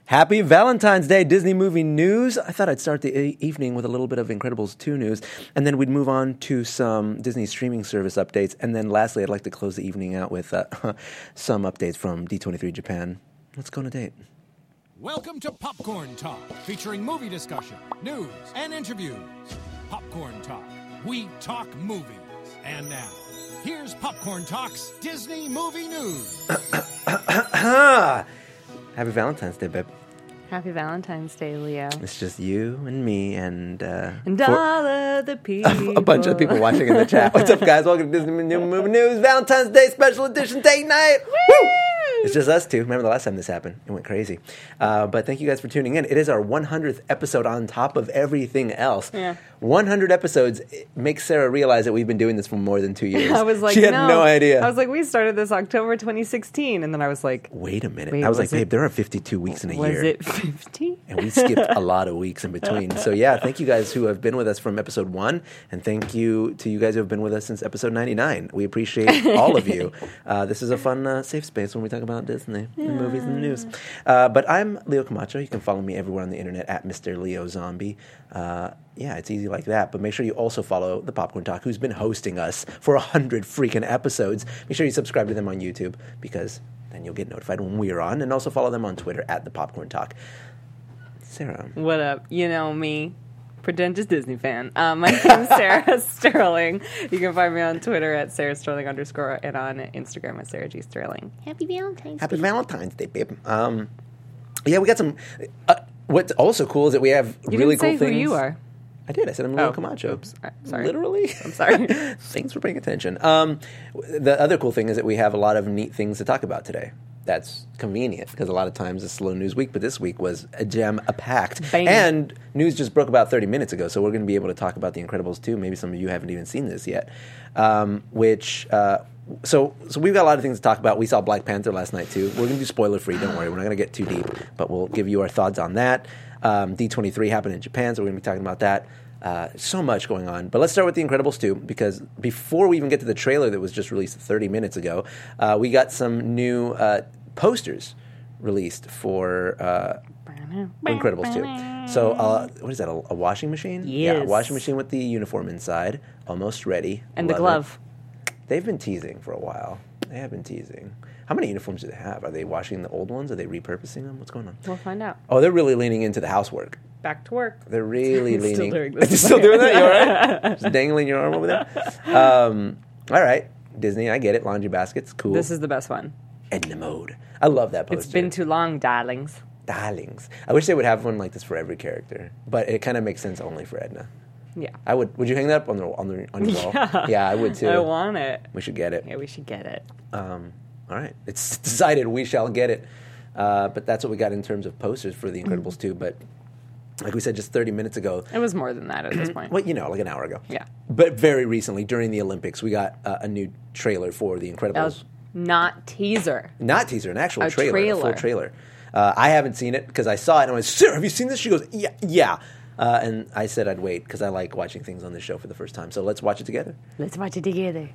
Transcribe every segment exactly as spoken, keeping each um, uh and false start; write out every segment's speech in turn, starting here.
Happy Valentine's Day, Disney movie news. I thought I'd start the e- evening with a little bit of Incredibles two news, and then we'd move on to some Disney streaming service updates, and then lastly, I'd like to close the evening out with uh, some updates from D twenty-three Japan. Let's go on a date. Welcome to Popcorn Talk, featuring movie discussion, news, and interviews. Popcorn Talk, we talk movies. And now, here's Popcorn Talk's Disney movie news. Happy Valentine's Day, babe. Happy Valentine's Day, Leo. It's just you and me and... Uh, and all of the people. A bunch of people watching in the chat. What's up, guys? Welcome to Disney Movie News. Valentine's Day special edition date night. Woo! It's just us two. Remember the last time this happened? It went crazy. Uh, but thank you guys for tuning in. It is our one hundredth episode on top of everything else. Yeah. one hundred episodes makes Sarah realize that we've been doing this for more than two years. I was like, she had no. no idea. I was like, we started this October twenty sixteen. And then I was like, wait a minute. Wait, I was, was like, it, babe, there are fifty-two weeks in a was year. Was it fifty? And we skipped a lot of weeks in between. So yeah, thank you guys who have been with us from episode one. And thank you to you guys who have been with us since episode ninety-nine. We appreciate all of you. Uh, this is a fun, uh, safe space when we talk about Disney. Yeah. Movies and news. Uh, but I'm Leo Camacho. You can follow me everywhere on the internet at Mister Leo Zombie. Uh, yeah, it's easy like that. But make sure you also follow the Popcorn Talk, who's been hosting us for a hundred freaking episodes. Make sure you subscribe to them on YouTube because then you'll get notified when we are on. And also follow them on Twitter at the Popcorn Talk. Sarah. What up? You know me. Pretentious Disney fan. Um, my name's Sarah Sterling. You can find me on Twitter at Sarah Sterling underscore and on Instagram at Sarah G Sterling. Happy Valentine's Happy Day. Valentine's Day, babe. Um, yeah, we got some. Uh, what's also cool is that we have you really didn't cool say things. who you are. I did. I said I'm Leo oh, Camacho. Oops. Sorry. Literally. I'm sorry. Thanks for paying attention. Um, the other cool thing is that we have a lot of neat things to talk about today. That's convenient because a lot of times it's a slow news week, but this week was a jam-packed. And news just broke about thirty minutes ago, so we're going to be able to talk about The Incredibles two. Maybe some of you haven't even seen this yet. Um, which, uh, so so we've got a lot of things to talk about. We saw Black Panther last night, too. We're going to do spoiler-free, don't worry. We're not going to get too deep, but we'll give you our thoughts on that. Um, D twenty-three happened in Japan, so we're going to be talking about that. Uh, so much going on. But let's start with The Incredibles two, because before we even get to the trailer that was just released thirty minutes ago, uh, we got some new uh, posters released for uh, Incredibles two. So, uh, what is that, a, a washing machine? Yes. Yeah, a washing machine with the uniform inside, almost ready. And Love the glove. It. They've been teasing for a while. They have been teasing. How many uniforms do they have? Are they washing the old ones? Are they repurposing them? What's going on? We'll find out. Oh, they're really leaning into the housework. Back to work. They're really leaning. Still doing this. Still doing that? You all right? Just dangling your arm over there? Um, all right. Disney, I get it. Laundry baskets, cool. This is the best one. Edna mode. I love that poster. It's been too long, darlings. Darlings. I wish they would have one like this for every character, but it kind of makes sense only for Edna. Yeah. I would. Would you hang that up on the on the on your wall? Yeah. Yeah, I would too. I want it. We should get it. Yeah, we should get it. Um, all right. It's decided. We shall get it. Uh, but that's what we got in terms of posters for The Incredibles two. But like we said just thirty minutes ago. It was more than that at this point. Well, you know, like an hour ago. Yeah. But very recently, during the Olympics, we got uh, a new trailer for The Incredibles. Not teaser. Not teaser, an actual A trailer, trailer. a full trailer. Uh, I haven't seen it because I saw it and I went, Sarah, have you seen this? She goes, yeah, yeah. Uh, and I said I'd wait because I like watching things on this show for the first time. So let's watch it together. Let's watch it together.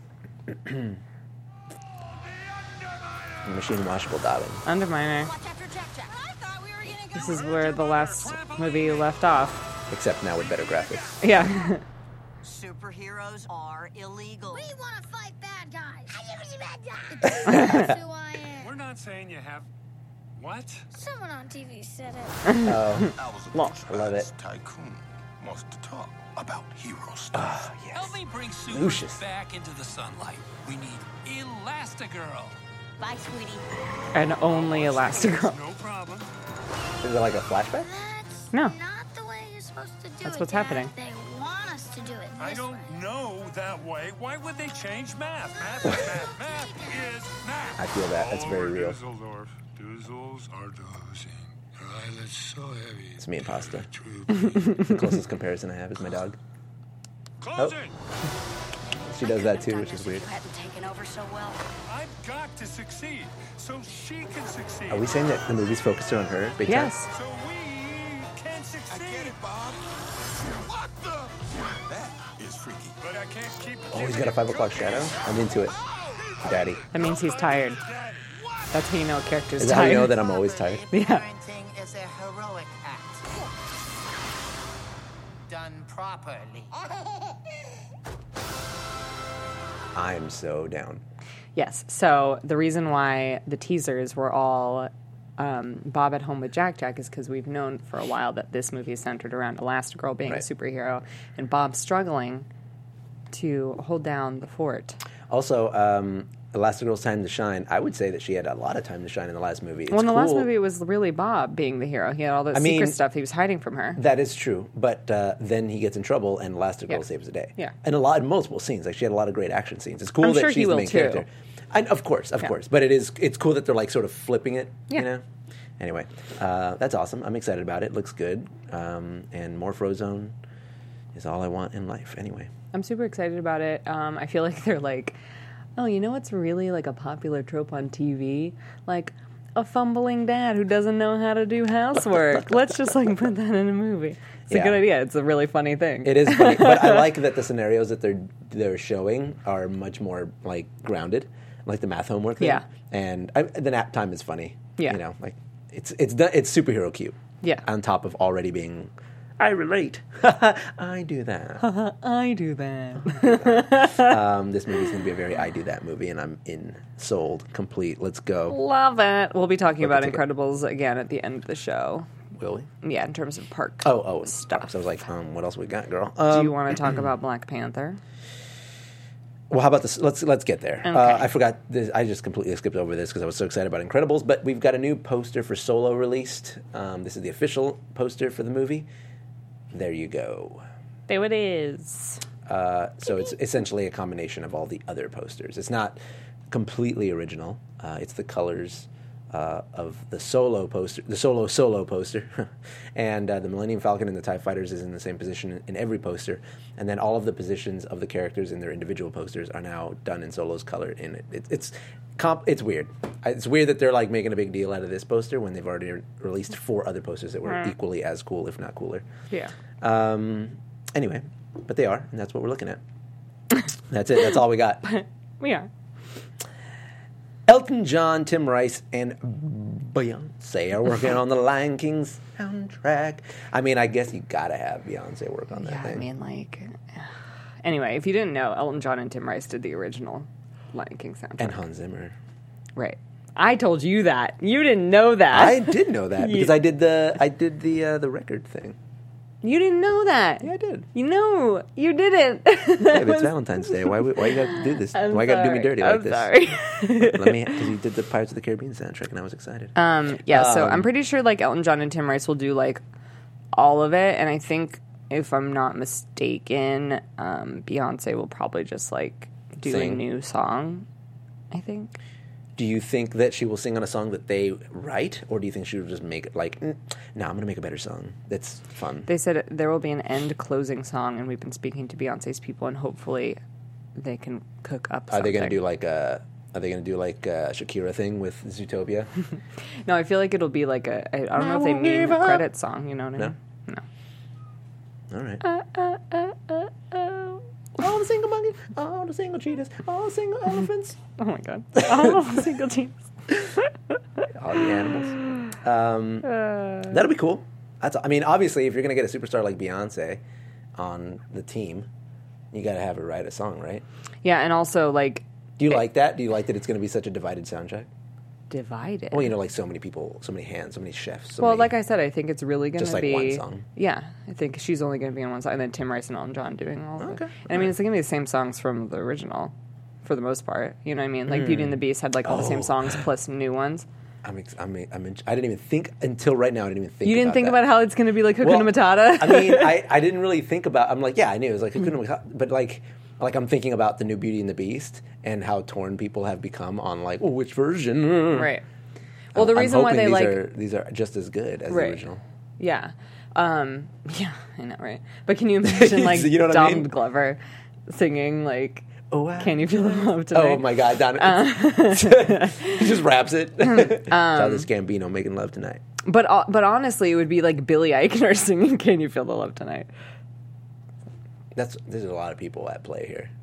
Machine washable, darling. Underminer. This is where the last movie left off. Except now with better graphics. Yeah. Superheroes are illegal. We want to fight bad guys. I never see bad guys. That's who I am. We're not saying you have... What? Someone on T V said it. Oh, I was a lost. I love it. Tycoon wants to talk about hero stuff. Oh, yes. Help me bring Super Lucius. back into the sunlight. We need Elastigirl. Bye, sweetie. And only Elastigirl. No problem. Is it like a flashback? That's No. not the way you're supposed to do That's it. what's Dad. happening. They want us to do it this I don't way. know that way. Why would they change math? Math, math, math is math. I feel that. That's very real. Dusseldorf. Duzzles are dozing. Her eyelids so heavy. It's me and pasta. Drooping. The closest comparison I have is my dog. Close Oh. it. She does that too, which is weird. You hadn't taken over so well. I've got to succeed so she can succeed. Are we saying that the movie's focused on her? Big Yes. So we can succeed. I get it, Bob. What the? That is freaky. But I can't keep. time? Oh, he's got a five o'clock shadow? I'm into it. Daddy. That means he's tired. Daddy. That's how you know a character's Is that how you know tired. that I'm always tired? Yeah. Parenting is a heroic act. Done properly. I'm so down. Yes. So the reason why the teasers were all um, Bob at Home with Jack Jack is because we've known for a while that this movie is centered around Elastigirl being Right. a superhero and Bob struggling to hold down the fort. Also, um, Elastigirl's time to shine. I would say that she had a lot of time to shine in the last movie. It's well, in the last cool. movie, it was really Bob being the hero. He had all this I secret mean, stuff he was hiding from her. That is true, but uh, then he gets in trouble, and Elastigirl Yeah. saves the day. Yeah. and a lot, in multiple scenes. Like she had a lot of great action scenes. It's cool I'm that sure she's he the will main too. character. And of course, of Yeah. course, but it is it's cool that they're like sort of flipping it. Yeah. You know. Anyway, uh, that's awesome. I'm excited about it. Looks good, um, and more Frozone is all I want in life. Anyway, I'm super excited about it. Um, I feel like they're like, oh, you know what's really like a popular trope on T V? Like a fumbling dad who doesn't know how to do housework. Let's just like put that in a movie. It's Yeah. a good idea. It's a really funny thing. it is funny, but I like that the scenarios that they're they're showing are much more like grounded, like the math homework thing. Yeah. and I, the nap time is funny. Yeah. you know, like it's it's done, it's superhero cute. Yeah. on top of already being, I relate. I do that. I do that. um, this movie's going to be a very I do that movie, and I'm in, sold, complete. Let's go. Love it. We'll be talking Book a about ticket. Incredibles again at the end of the show. Will we? Yeah, in terms of park Oh, oh, stuff. So I was like, um, what else we got, girl? Do Um, you want to talk about Black Panther? Well, how about this? Let's let's get there. Okay. Uh, I forgot. This, I just completely skipped over this because I was so excited about Incredibles. But we've got a new poster for Solo released. Um, this is the official poster for the movie. There you go. There it is. Uh, so it's essentially a combination of all the other posters. It's not completely original. Uh, it's the colors uh, of the Solo poster, the Solo Solo poster, and uh, the Millennium Falcon and the TIE Fighters is in the same position in every poster. And then all of the positions of the characters in their individual posters are now done in Solo's color. In it, it it's comp. It's weird. It's weird that they're like making a big deal out of this poster when they've already released four other posters that were Right. equally as cool, if not cooler. Yeah. Um, anyway, but they are, and that's what we're looking at. That's it. That's all we got. We are. Elton John, Tim Rice, and Beyonce are working on the Lion King soundtrack. I mean, I guess you gotta have Beyonce work on that Yeah, thing. I mean, like... Anyway, if you didn't know, Elton John and Tim Rice did the original Lion King soundtrack. And Hans Zimmer. Right. I told you that. You didn't know that. I did know that because I did the I did the uh, the record thing. You didn't know that. Yeah, I did. You know, you didn't. Hey, it's Valentine's Day. Why why you gotta do this? I'm why you gotta do me sorry. dirty like I'm this? sorry. Let me because you did the Pirates of the Caribbean soundtrack and I was excited. Um, yeah, so Um, I'm pretty sure like Elton John and Tim Rice will do like all of it, and I think if I'm not mistaken, um, Beyonce will probably just like do Sing. a new song. I think. Do you think that she will sing on a song that they write, or do you think she will just make it like, mm, no, I'm going to make a better song that's fun? They said there will be an end closing song, and we've been speaking to Beyonce's people, and hopefully they can cook up. Are they going to something. do like a? Are they going to do like a Shakira thing with Zootopia? No, I feel like it'll be like a. I, I don't know if they won't mean give a up. credit song. You know what I No? mean? No. All right. Uh, all the single monkeys, all the single cheetahs, all the single elephants, Oh my god! All of the single teams. all the animals. Um, that'll be cool. That's. I mean, obviously, if you're going to get a superstar like Beyonce on the team, you got to have her write a song, right? Yeah, and also like Do you like that? Do you like that it's going to be such a divided soundtrack? divided. Well, you know, like so many people, so many hands, so many chefs. So well, many, like I said, I think it's really going Just to like be one song? Yeah, I think she's only going to be on one side, and then Tim Rice and Elton John doing all of Okay, it. And I mean, it's going to be the same songs from the original, for the most part. You know what I mean? Like Beauty and the Beast had like all the same Oh. songs plus new ones. I'm, ex- I'm, I'm in, I didn't even think until right now. I didn't even think. You didn't about think that. about how it's going to be like Hakuna Well, Matata. I mean, I, I didn't really think about. I'm like, yeah, I knew it was like Mm. Hakuna Matata, but like, like I'm thinking about the new Beauty and the Beast and how torn people have become on like, well, which version? right. Well, the I'm reason why hoping they these like are, these are just as good as Right. the original. Yeah. Um, yeah, I know, right? But can you imagine, like, You know what I Donald mean? Glover singing, like, Oh, I- Can You Feel the Love Tonight? Oh my God, Don! Uh. he just raps it. Um, Childish Gambino making love tonight. But uh, but honestly, it would be like Billy Eichner singing Can You Feel the Love Tonight? That's there's a lot of people at play here.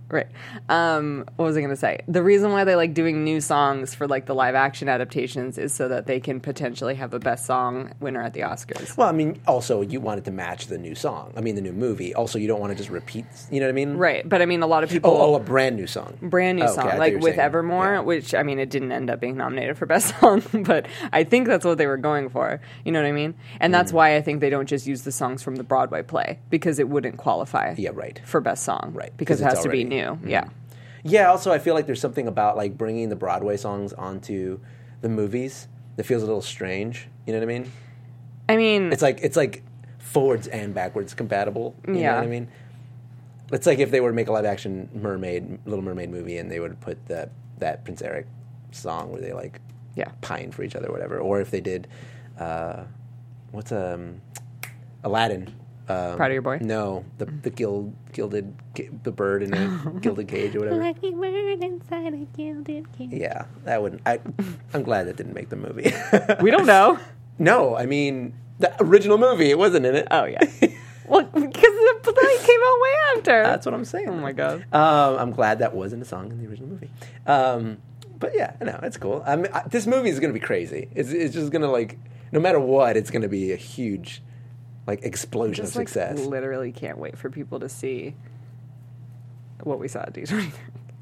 Right. Um, what was I going to say? The reason why they like doing new songs for like the live action adaptations is so that they can potentially have a best song winner at the Oscars. Well, I mean, also you want it to match the new song. I mean, the new movie. Also, you don't want to just repeat. You know what I mean? Right. But I mean, a lot of people. Oh, oh a brand new song. Brand new Oh, okay, I song, thought like you were with saying- Evermore, yeah. which I mean, it didn't end up being nominated for best song, but I think that's what they were going for. You know what I mean? And Mm. that's why I think they don't just use the songs from the Broadway play because it wouldn't qualify. Yeah, right. For best song, Right, Because, because it it's has to be already- new. Yeah. Yeah, also I feel like there's something about like bringing the Broadway songs onto the movies that feels a little strange. You know what I mean? I mean, It's like it's like forwards and backwards compatible. You know Yeah. what I mean? It's like if they were to make a live action Mermaid, Little Mermaid movie, and they would put that that Prince Eric song where they like yeah. pine for each other, or whatever. Or if they did, uh, what's um, Aladdin. Um, Proud of Your Boy? No, the the gild, gilded the bird in a gilded cage or whatever. Like a bird inside a gilded cage. Yeah, that wouldn't. I, I'm glad that didn't make the movie. We don't know. No, I mean the original movie. It wasn't in it. Oh yeah. Well, because the play came out way after. That's what I'm saying. Oh my god. Um, I'm glad that wasn't a song in the original movie. Um, but yeah, no, it's cool. I mean, I, this movie is going to be crazy. It's, it's just going to like, no matter what, it's going to be a huge, like, explosion Just of success. Like, literally can't wait for people to see what we saw at D twenty-three.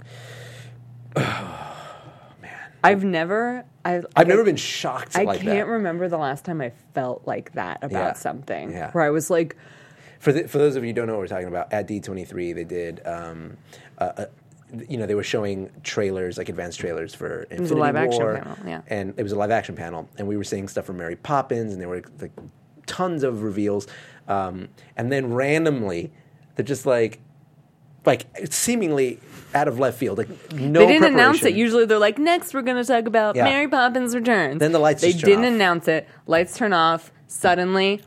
Man, I've never. I've, I've I, never been shocked I like can't that. remember the last time I felt like that about Yeah. something. Yeah. Where I was like, For the, for those of you who don't know what we're talking about, at D twenty-three they did, um, uh, uh, you know, they were showing trailers, like advanced trailers for Infinity was a live action War, panel, yeah. and it was a live action panel, and we were seeing stuff from Mary Poppins, and there were like tons of reveals, um, and then randomly, they're just like, like seemingly out of left field, like no. they didn't announce it. preparation. Usually they're like, next we're going to talk about Yeah. Mary Poppins Returns. Then the lights They just turn didn't off. announce it. Lights turn off. Suddenly.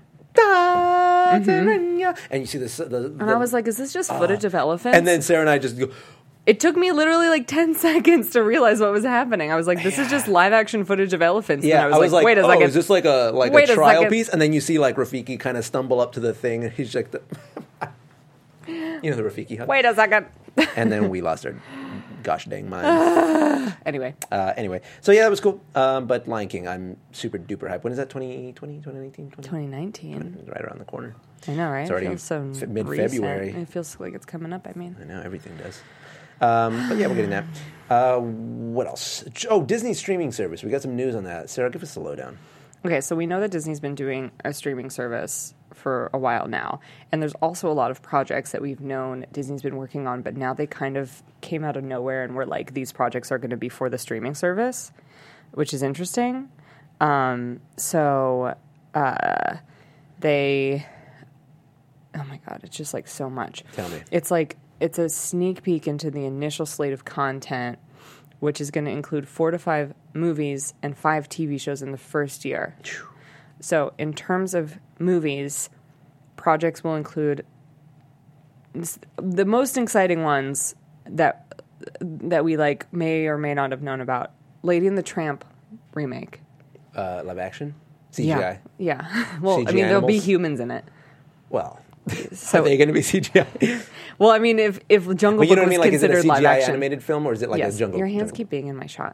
And you see this, the, the, And I was like, is this just footage of elephants? and then Sarah and I just go. It took me literally like ten seconds to realize what was happening. I was like, this is just live action footage of elephants. Yeah, and I was, like, wait a oh, second. is this like a like Wait a a trial second. piece? And then you see like Rafiki kind of stumble up to the thing, and he's like, the you know, the Rafiki hug. Wait a second. And then we lost our gosh dang minds. Anyway, uh, anyway, so yeah, that was cool. Um, but Lion King, I'm super duper hyped. When is that? twenty twenty, twenty nineteen, twenty nineteen. It's right around the corner. I know, right? It's already it feels so f- mid-February. recent. It feels like it's coming up. I mean, I know everything does. Um, but yeah, we're getting that. Uh, what else? Oh, Disney streaming service. We got some news on that. Sarah, give us the lowdown. okay, so we know that Disney's been doing a streaming service for a while now, and there's also a lot of projects that we've known Disney's been working on, but now they kind of came out of nowhere and were like, these projects are going to be for the streaming service, which is interesting. Um, so uh, they, oh my god, it's just like so much. Tell me. It's like it's a sneak peek into the initial slate of content, which is going to include four to five movies and five T V shows in the first year. So in terms of movies, projects will include the most exciting ones that that we like may or may not have known about. Lady and the Tramp remake. Uh, live action? C G I? Yeah. Yeah. Well, C G I I mean, there'll be animals? humans in it. Well, So- are they going to be C G I? Well, I mean, if if Jungle But you Book know what I was mean? Like, is it a considered C G I live action, animated film, or is it like yes, a jungle? your hands jungle- keep being in my shot.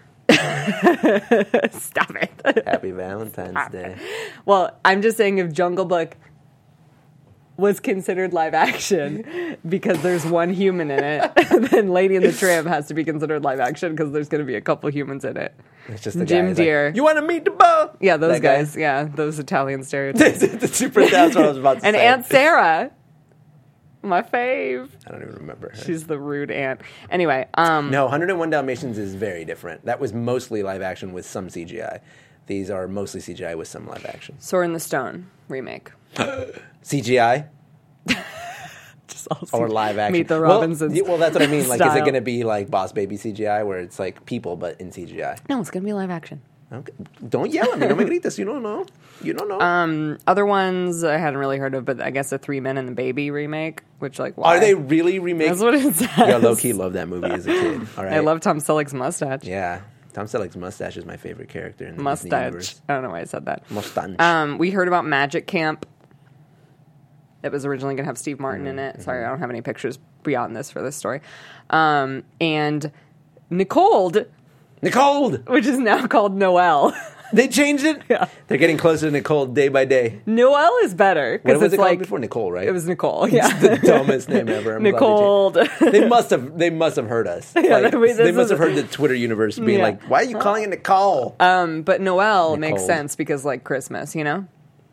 Stop it. Happy Valentine's Day. Well, I'm just saying if Jungle Book was considered live action because there's one human in it, then Lady and the Tramp has to be considered live action because there's going to be a couple humans in it. It's just the Jim guy who's like, Deere. you want to meet the beau? Yeah, those That guy? guys. Yeah, those Italian stereotypes. the super. That's what I was about to And say. Aunt Sarah, my fave. I don't even remember. Her. She's the rude aunt. Anyway, um, No, one hundred one Dalmatians is very different. That was mostly live action with some C G I. These are mostly C G I with some live action. Sword in the Stone remake. C G I Just all or live action. Meet the Well, Robinsons. y- Well, that's what I mean. Like, is it style. going to be like Boss Baby C G I, where it's like people but in C G I? No, it's going to be live action. Okay. Don't yell at me. Don't me gritas. You don't know. You don't know. Um, other ones I hadn't really heard of, but I guess the Three Men and the Baby remake, which like why? Are they really remaking? That's what it says. Yeah, low key love that movie as a kid. All right. I love Tom Selleck's mustache. Yeah, Tom Selleck's mustache is my favorite character in the Disney Mustache. universe. I don't know why I said that. Mustache. Um, we heard about Magic Camp. that was originally going to have Steve Martin mm-hmm. in it. Sorry, I don't have any pictures beyond this for this story. Um, and Nicole, Nicole, which is now called Noelle. They changed it? Yeah. They're getting closer to Nicole day by day. Noelle is better. What was it's it like, called before? Nicole, right? It was Nicole, yeah. It's the dumbest name ever. I'm Nicole. Glad they, they must have They must have heard us. Yeah, like, wait, they must is, have heard the Twitter universe being yeah. like, why are you calling it Nicole? Um, but Noelle Nicole. makes sense because, like, Christmas, you know?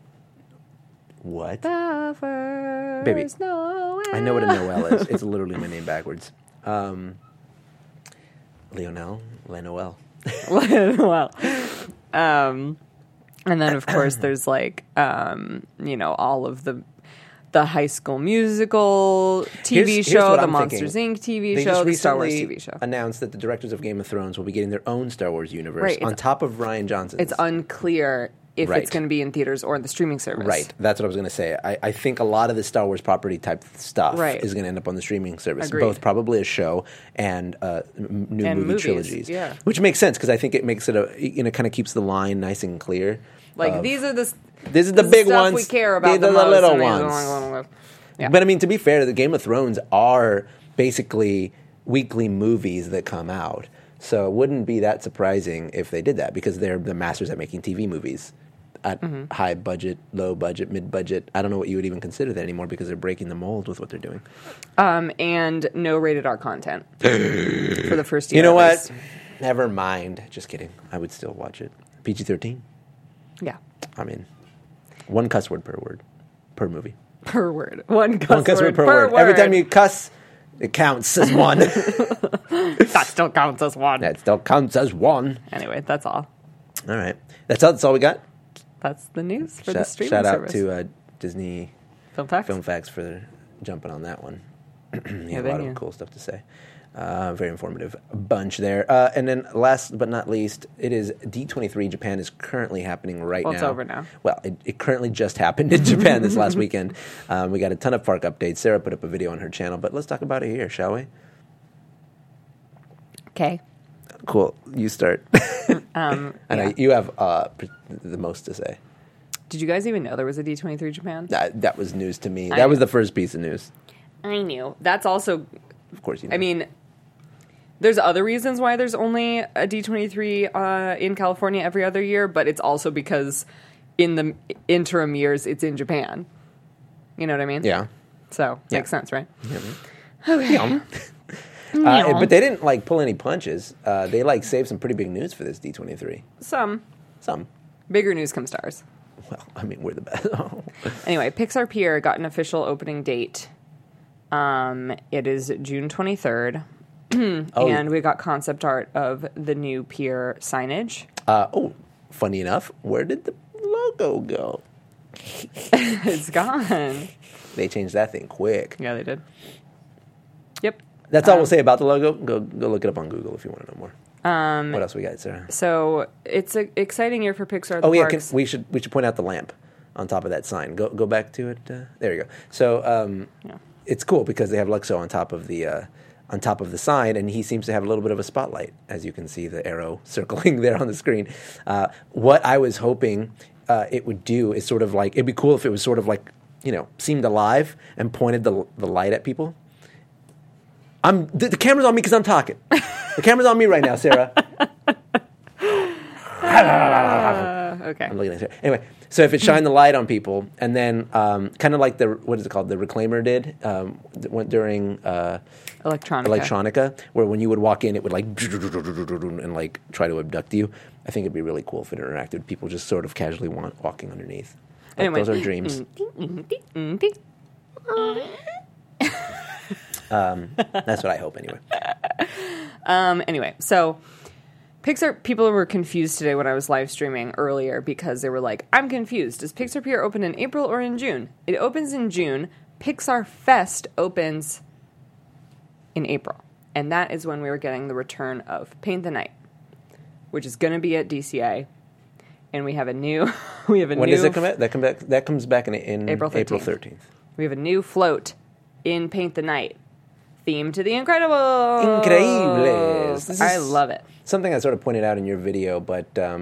What? The first Baby, Noel. I know what a Noelle is. It's literally my name backwards. Um, Leonel, Lenoel. Well, um, and then of course there's like, um, you know, all of the the High School Musical T V Here's- here's show, what the I'm Monsters thinking. Incorporated T V They show, just the Star Wars recently T V show. announced that the directors of Game of Thrones will be getting their own Star Wars universe Right, on it's- top of Ryan Johnson's. It's unclear if Right. it's going to be in theaters or in the streaming service. Right, that's what I was going to say. I, I think a lot of the Star Wars property type stuff Right. is going to end up on the streaming service, Agreed. both probably a show and uh, m- new And movie movies, trilogies. yeah. Which makes sense because I think it makes it a you know kind of keeps the line nice and clear. Like of- these are the This is the this big stuff ones. we care about These the are the most, little and these are the ones. ones. Yeah. But I mean, to be fair, the Game of Thrones are basically weekly movies that come out, so it wouldn't be that surprising if they did that because they're the masters at making T V movies at Mm-hmm. high budget, low budget, mid budget. I don't know what you would even consider that anymore because they're breaking the mold with what they're doing. Um, and no rated R content for the first year. You know at what? least. Never mind. Just kidding. I would still watch it. P G thirteen. Yeah. I mean, one cuss word per word per movie. Per word. One cuss, One cuss word, per, word. Every time you cuss, it counts as one. that still counts as one. That still counts as one. Anyway, that's all. All right. That's all, that's all we got. That's the news for shout, the streaming shout out service. to uh, Disney Film Facts. Film Facts for jumping on that one. you Yeah, have a lot thank of you. cool stuff to say. Uh, very informative bunch there. Uh, and then last but not least, it is D twenty-three Japan is currently happening right Well, now. it's over now. Well, it, it currently just happened in Japan this last weekend. Um, we got a ton of park updates. Sarah put up a video on her channel, but let's talk about it here, shall we? Okay. Cool. You start. Um, I know yeah. you have uh, pr- the most to say. Did you guys even know there was a D twenty-three Japan? That, that was news to me. I That was know. the first piece of news. I knew. That's also, Of course you know. I mean, there's other reasons why there's only a D twenty-three uh, in California every other year, but it's also because in the interim years it's in Japan. You know what I mean? Yeah. So, Yeah. makes sense, right? Yeah. Uh, but they didn't like pull any punches. Uh, they like saved some pretty big news for this D twenty-three. Some. Some. Bigger news come stars. Well, I mean, we're the best. Anyway, Pixar Pier got an official opening date. Um, it is June twenty-third. oh, And we got concept art of the new pier signage. uh, oh, funny enough, where did the logo go? It's gone. They changed that thing quick. Yeah, they did. Yep. That's all Um, we'll say about the logo. Go go look it up on Google if you want to know more. Um, What else we got, Sarah? So it's an exciting year for Pixar. at the Oh yeah, can, parks. we should we should point out the lamp on top of that sign. Go go back to it. Uh, there you go. So um, Yeah. it's cool because they have Luxo on top of the uh, on top of the sign, and he seems to have a little bit of a spotlight, as you can see the arrow circling there on the screen. Uh, what I was hoping uh, it would do is sort of like it'd be cool if it was sort of like you know seemed alive and pointed the the light at people. I'm the, the camera's on me because I'm talking. The camera's on me right now, Sarah. Uh, okay. I'm looking at it. Anyway, so if it shined the light on people, and then um, kind of like the what is it called, the Reclaimer did um, th- went during uh, Electronica. Electronica, where when you would walk in, it would like and like try to abduct you. I think it'd be really cool if it interacted with people just sort of casually wa- walking underneath. Like, Anyway. those are dreams. Um, that's what I hope anyway. Um, anyway, so Pixar people were confused today when I was live streaming earlier because they were like, I'm confused. Does Pixar Pier open in April or in June? It opens in June. Pixar Fest opens in April. And that is when we were getting the return of Paint the Night, which is going to be at D C A. And we have a new we have a When new does it come back? That come back. That comes back in, in April April thirteenth. thirteenth. We have a new float in Paint the Night. Theme to The Incredibles. Increíbles. This I is- love it. Something I sort of pointed out in your video, but um,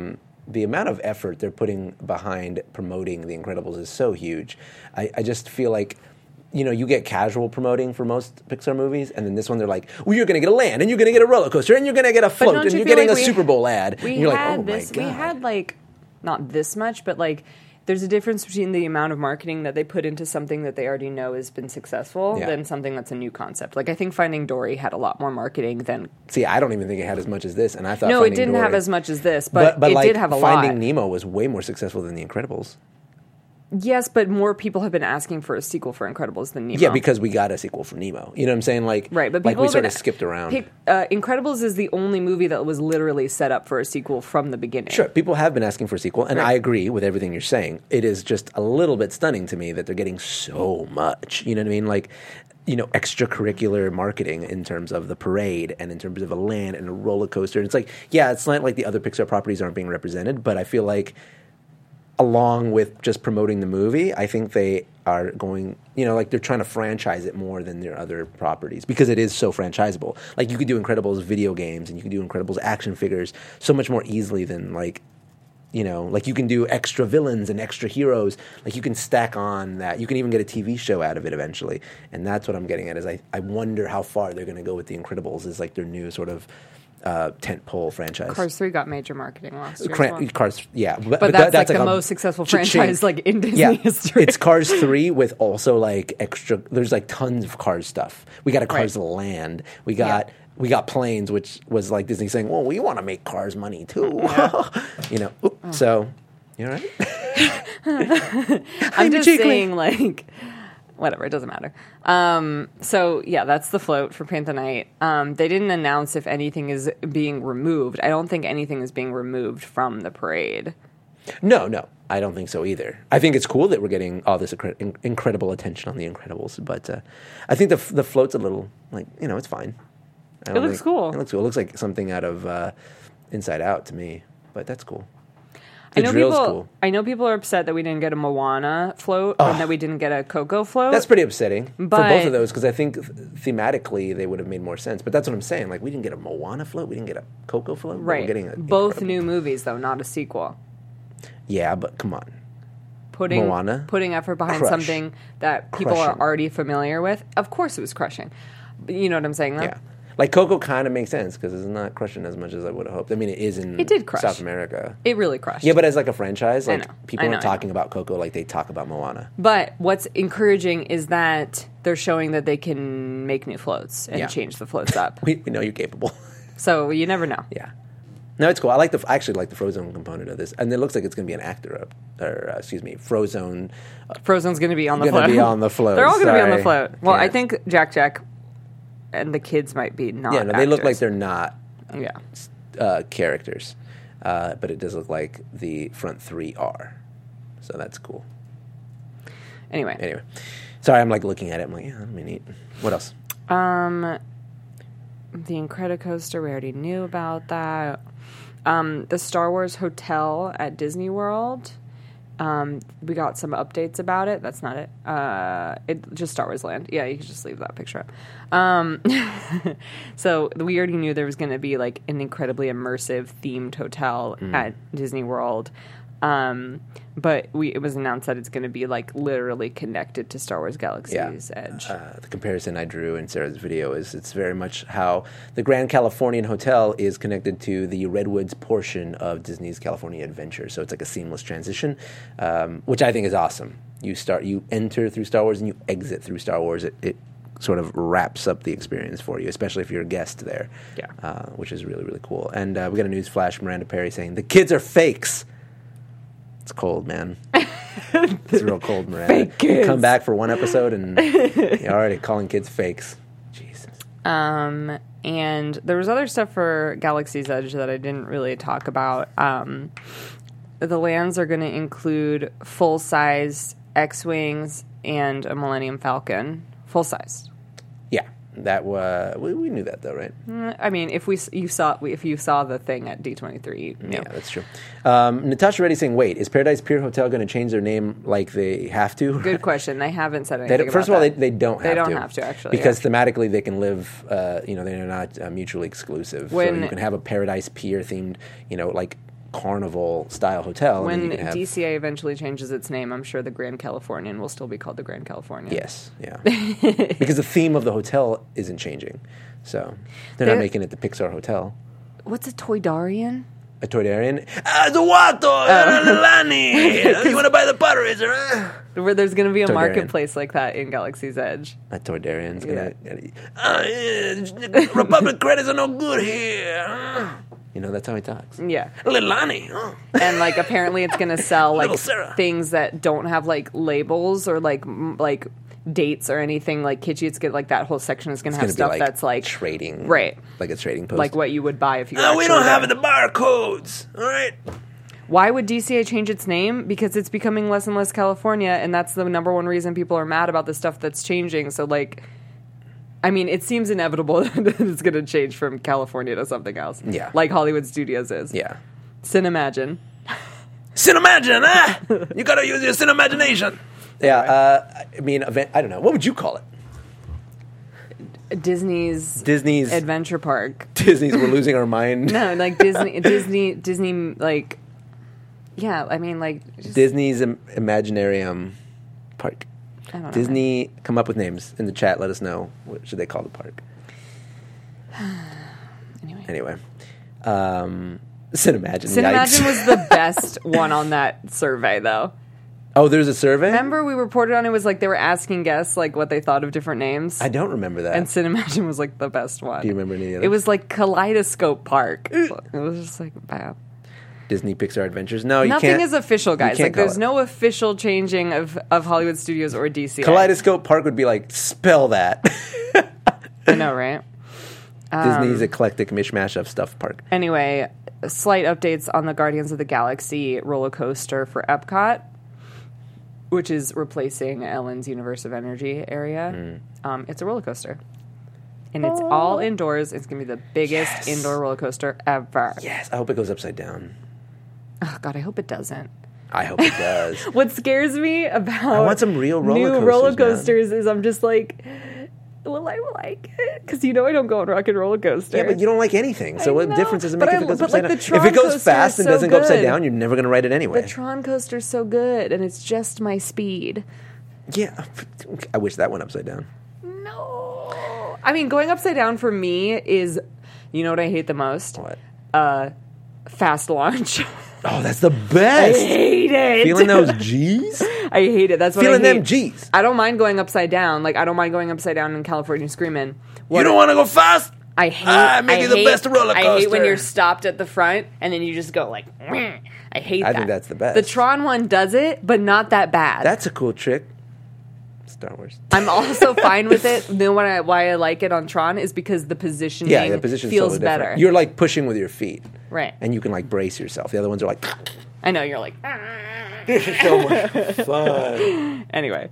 the amount of effort they're putting behind promoting The Incredibles is so huge. I, I just feel like, you know, you get casual promoting for most Pixar movies, and then this one they're like, well, you're going to get a land, and you're going to get a roller coaster, and you're going to get a float, and you you're feel getting like a we- Super Bowl ad. We and you're had like, oh this. my God. We had like not this much, but like there's a difference between the amount of marketing that they put into something that they already know has been successful Yeah. than something that's a new concept. Like I think Finding Dory had a lot more marketing than. See, I don't even think it had as much as this, and I thought No, Finding it didn't Dory, have as much as this, but, but it like, did have a Finding lot. Nemo was way more successful than The Incredibles. Yes, but more people have been asking for a sequel for Incredibles than Nemo. Yeah, because we got a sequel for Nemo. You know what I'm saying? Like, Right, but like people we have sort been- of skipped around. Pick- uh, Incredibles is the only movie that was literally set up for a sequel from the beginning. Sure, people have been asking for a sequel, and Right. I agree with everything you're saying. It is just a little bit stunning to me that they're getting so much. You know what I mean? Like, you know, extracurricular marketing in terms of the parade and in terms of a land and a roller coaster. And it's like, yeah, it's not like the other Pixar properties aren't being represented, but I feel like along with just promoting the movie, I think they are going, you know, like they're trying to franchise it more than their other properties because it is so franchisable. Like you could do Incredibles video games and you can do Incredibles action figures so much more easily than like, you know, like you can do extra villains and extra heroes. Like you can stack on that. You can even get a T V show out of it eventually. And that's what I'm getting at is I, I wonder how far they're going to go with the Incredibles is like their new sort of uh, tentpole franchise. Cars three got major marketing last year. Cran- as well. Cars, yeah, but, But that's, that- like, the a most successful cha- franchise, chain. like, in Disney yeah. history. It's Cars three with also like extra. There's like tons of Cars stuff. We got a Cars Right. Land. We got we got Planes, which was like Disney saying, "Well, we want to make Cars money too." you know, Oop, Oh. so you all right? I'm just Cheekly. saying, like, whatever, it doesn't matter. Um, so, yeah, that's the float for Panther Night. Um, they didn't announce if anything is being removed. I don't think anything is being removed from the parade. No, no, I don't think so either. I think it's cool that we're getting all this incre- in- incredible attention on the Incredibles, but uh, I think the f- the float's a little like you know it's fine. I It don't looks think- cool. It looks cool. It looks like something out of uh, Inside Out to me, but that's cool. I The know drill's people. cool. I know people are upset that we didn't get a Moana float and that we didn't get a Coco float. That's pretty upsetting for But- both of those because I think th- thematically they would have made more sense. But that's what I'm saying. Like we didn't get a Moana float, we didn't get a Coco float. but right. We're getting a Both incredible- new movies, though, not a sequel. Yeah, but come on. Putting Moana? putting effort behind Crush. something that people are Crushing. already familiar with. Of course, it was crushing. But you know what I'm saying, though? Yeah. Like Coco kind of makes sense because it's not crushing as much as I would have hoped. I mean, it is in It did crush. South America. It really crushed. Yeah, but as like a franchise, I like know. people I know, aren't I know. talking about Coco like they talk about Moana. But what's encouraging is that they're showing that they can make new floats and Yeah. change the floats up. We, we know you're capable. So you never know. Yeah. No, it's cool. I like the. I actually like the Frozone component of this, and it looks like it's going to be an actor up, or uh, excuse me, Frozone. Uh, Frozen's going to be on the Gonna float. be on the float. They're all going to be on the Sorry. float. Well, I Yeah. think Jack Jack and the kids might be not. yeah, no, they look like actors. they're not Yeah. uh, characters, uh, but it does look like the front three are. So that's cool. Anyway. Anyway, sorry, I'm like looking at it. I'm like, yeah, that'd be neat. What else? Um, the Incredicoaster, we already knew about that. Um, the Star Wars Hotel at Disney World. Um, we got some updates about it. That's not it. Uh, it just Star Wars Land. Yeah, you can just leave that picture up. Um, so we already knew there was going to be like an incredibly immersive themed hotel Mm. at Disney World. Um, but we it was announced that it's going to be like literally connected to Star Wars Galaxy's Edge. Uh, the comparison I drew in Sarah's video is it's very much how the Grand Californian Hotel is connected to the Redwoods portion of Disney's California Adventure. So it's like a seamless transition, um, which I think is awesome. You start, you enter through Star Wars and you exit through Star Wars. It, it sort of wraps up the experience for you, especially if you're a guest there. Yeah. uh, which is really really cool. And uh, we got a news flash from Miranda Perry saying the kids are fakes. It's cold, man. It's real cold, Miranda. Fake kids. Come back for one episode and you're already calling kids fakes. Jesus. Um, and there was other stuff for Galaxy's Edge that I didn't really talk about. Um, the lands are going to include full-size X-Wings and a Millennium Falcon. Full-size. Yeah, that was we, we knew that though, right? Mm, I mean, if we s- you saw if you saw the thing at D twenty-three, you knew. Yeah, that's true. Um, Natasha Reddy saying, "Wait, is Paradise Pier Hotel going to change their name like they have to?" Good question. They haven't said They anything. don't- first of about all, they, that. they don't They have don't to. have to, actually, because yeah. thematically they can live. Uh, you know, they're not uh, mutually exclusive. When- so you can have a Paradise Pier themed. You know, like carnival style hotel. When then you can have, D C A eventually changes its name, I'm sure the Grand Californian will still be called the Grand Californian. Yes, yeah. Because the theme of the hotel isn't changing. So they're There- not making it the Pixar Hotel. What's a Toydarian? A Toydarian? Ah, the Wato! Uh, Lani! You want to buy the pod racer, huh? Where there's going to be a Toydarian. marketplace like that in Galaxy's Edge. A Toydarian's gonna... Uh, yeah, Republic credits are no good here. huh? You know, that's how he talks. Yeah. Little Lani, huh? And like apparently it's going to sell like Little Sarah. things that don't have like labels or like m- like dates or anything like kitschy. It's gonna, like that whole section is going to have It's gonna stuff be like that's like trading. Right. Like a trading post. like what you would buy if you. Uh, we actually don't there. have the barcodes, all right? Why would D C A change its name? Because it's becoming less and less California, and that's the number one reason people are mad about the stuff that's changing. So, like, I mean, it seems inevitable that it's going to change from California to something else. Yeah. Like Hollywood Studios is. Yeah. Cinemagine. Cinemagine, eh? You gotta use your Cinemagine. Yeah, uh, I mean, event, I don't know. What would you call it? Disney's Disney's Adventure Park. Disney's We're Losing Our Mind. No, like Disney, Disney, Disney, like, yeah, I mean, like, just, Disney's Im- Imaginarium Park. I don't know. Disney, come up with names in the chat. Let us know. What should they call the park? Anyway. Anyway. Um, Cinemagine. Cinemagine Yikes. was the best one on that survey, though. Oh, there's a survey? Remember we reported on it was like they were asking guests like what they thought of different names. I don't remember that. And Cinemagine was like the best one. Do you remember any of the others? It was like Kaleidoscope Park. It was just like bad. Disney Pixar Adventures. No, you Nothing can't. is official, guys. can't Like there's call it. no official changing of, of Hollywood Studios or D C A. Kaleidoscope Park would be like, spell that. I know, right? Disney's eclectic mishmash of stuff park. Anyway, slight updates on the Guardians of the Galaxy roller coaster for Epcot, which is replacing Ellen's Universe of Energy area. Mm. Um, it's a roller coaster. And it's all indoors. It's going to be the biggest Yes. indoor roller coaster ever. Yes, I hope it goes upside down. Oh, God, I hope it doesn't. I hope it does. What scares me about I want some real roller new coasters, roller man. coasters is I'm just like, will I like it? Because you know I don't go on rock and roller coasters. Yeah, but you don't like anything. So I what know, difference does it but make I- if it goes but, upside like, down? the Tron If it goes coaster fast is and so doesn't go upside good. down, you're never going to ride it anyway. The Tron coaster's so good, and it's just my speed. Yeah, I wish that went upside down. No. I mean, going upside down for me is, you know what I hate the most? What? Uh, fast launch. Oh, that's the I best. hate it. Feeling those G's? I hate it. That's what Feeling I hate. them G's. I don't mind going upside down. Like I don't mind going upside down in California Screaming. What You don't want to go fast? I hate. Ah, make I it the hate, best roller I hate when coaster. you're stopped at the front and then you just go like. "Meh." I hate I that. think that's the best. The Tron one does it, but not that bad. That's a cool trick. Star Wars. I'm also fine with it. You know what I, why I like it on Tron is because the positioning Yeah, the position feels totally better. different. You're like pushing with your feet. Right. And you can like brace yourself. The other ones are like, I know you're like. this is so much fun. Anyway.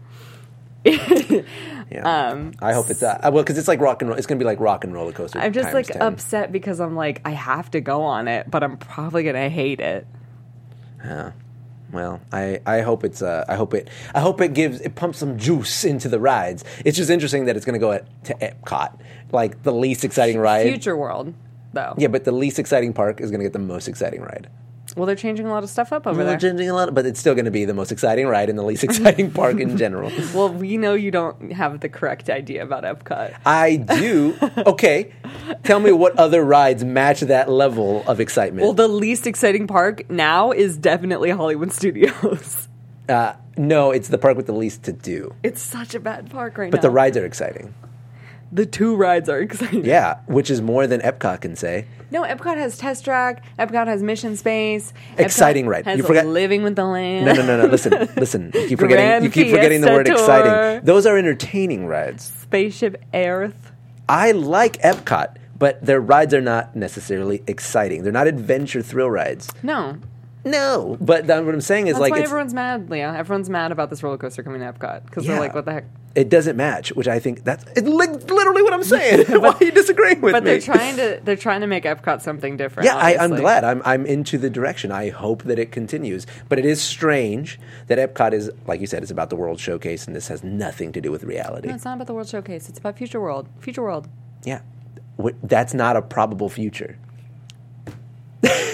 Yeah. Um, I hope it's that. Uh, well, because it's like rock and roll. It's going to be like rock and roller coaster. I'm just times like ten. upset because I'm like I have to go on it, but I'm probably gonna hate it. Yeah. Well, I, I hope it's uh, I hope it I hope it gives it pumps some juice into the rides. It's just interesting that it's going to go at, to Epcot, like the least exciting ride. Future World, though. Yeah, but the least exciting park is going to get the most exciting ride. Well, they're changing a lot of stuff up over Well, there. they're changing a lot, but it's still going to be the most exciting ride and the least exciting park in general. Well, we know you don't have the correct idea about Epcot. I do. Okay, tell me what other rides match that level of excitement. Well, the least exciting park now is definitely Hollywood Studios. uh, no, it's the park with the least to do. It's such a bad park right But now. the rides are exciting. The two rides are exciting. Yeah, which is more than Epcot can say. No, Epcot has Test Track. Epcot has Mission Space. Exciting Epcot ride. Has You forgot- Living with the Land. No, no, no, no. Listen, listen. You keep forgetting. Grand You keep forgetting the word Fiesta exciting. Tour. Those are entertaining rides. Spaceship Earth. I like Epcot, but their rides are not necessarily exciting. They're not adventure thrill rides. No. No, but then what I'm saying is That's like why it's, everyone's mad, Leah. Everyone's mad about this roller coaster coming to Epcot because Yeah. they're like, "What the heck?" it doesn't match, which I think that's it's li- literally what I'm saying. Why are you disagreeing with But me? they're trying to they're trying to make Epcot something different. Yeah, I, I'm obviously. glad. I'm I'm into the direction. I hope that it continues. But it is strange that Epcot is, like you said, it's about the World Showcase, and this has nothing to do with reality. No, it's not about the World Showcase. It's about Future World. Future World. Yeah, Wh- that's not a probable future.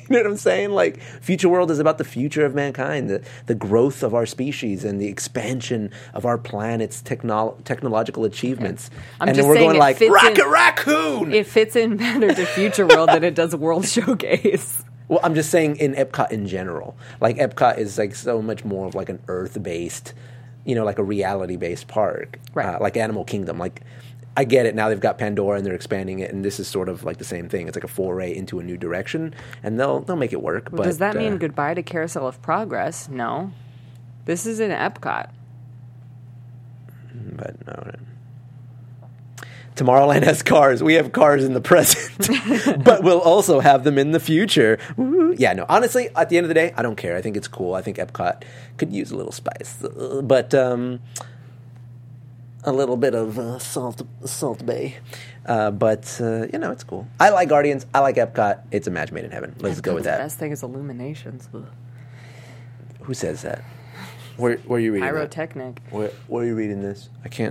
You know what I'm saying? Like, Future World is about the future of mankind, the, the growth of our species, and the expansion of our planet's technol- technological achievements. I'm and just then we're saying going it like, fits Rocket in- Raccoon! It fits in better to Future World than it does World Showcase. Well, I'm just saying in Epcot in general. Like, Epcot is like so much more of like an Earth-based, you know, like a reality-based park. Right. Uh, like Animal Kingdom. Like, I get it. Now they've got Pandora and they're expanding it, and this is sort of like the same thing. It's like a foray into a new direction, and they'll they'll make it work. Well, but does that mean uh, goodbye to Carousel of Progress? No. This is in Epcot. But no, no. Tomorrowland has cars. We have cars in the present, but we'll also have them in the future. Woo. Yeah, no. Honestly, at the end of the day, I don't care. I think it's cool. I think Epcot could use a little spice, uh, but um, a little bit of uh, salt, salt bay. Uh, but uh, you know, it's cool. I like Guardians. I like Epcot. It's a match made in heaven. Let's go with The that. best thing is Illuminations. Ugh. Who says that? Where, where are you reading? that? Pyrotechnic. Where, where are you reading this? I can't.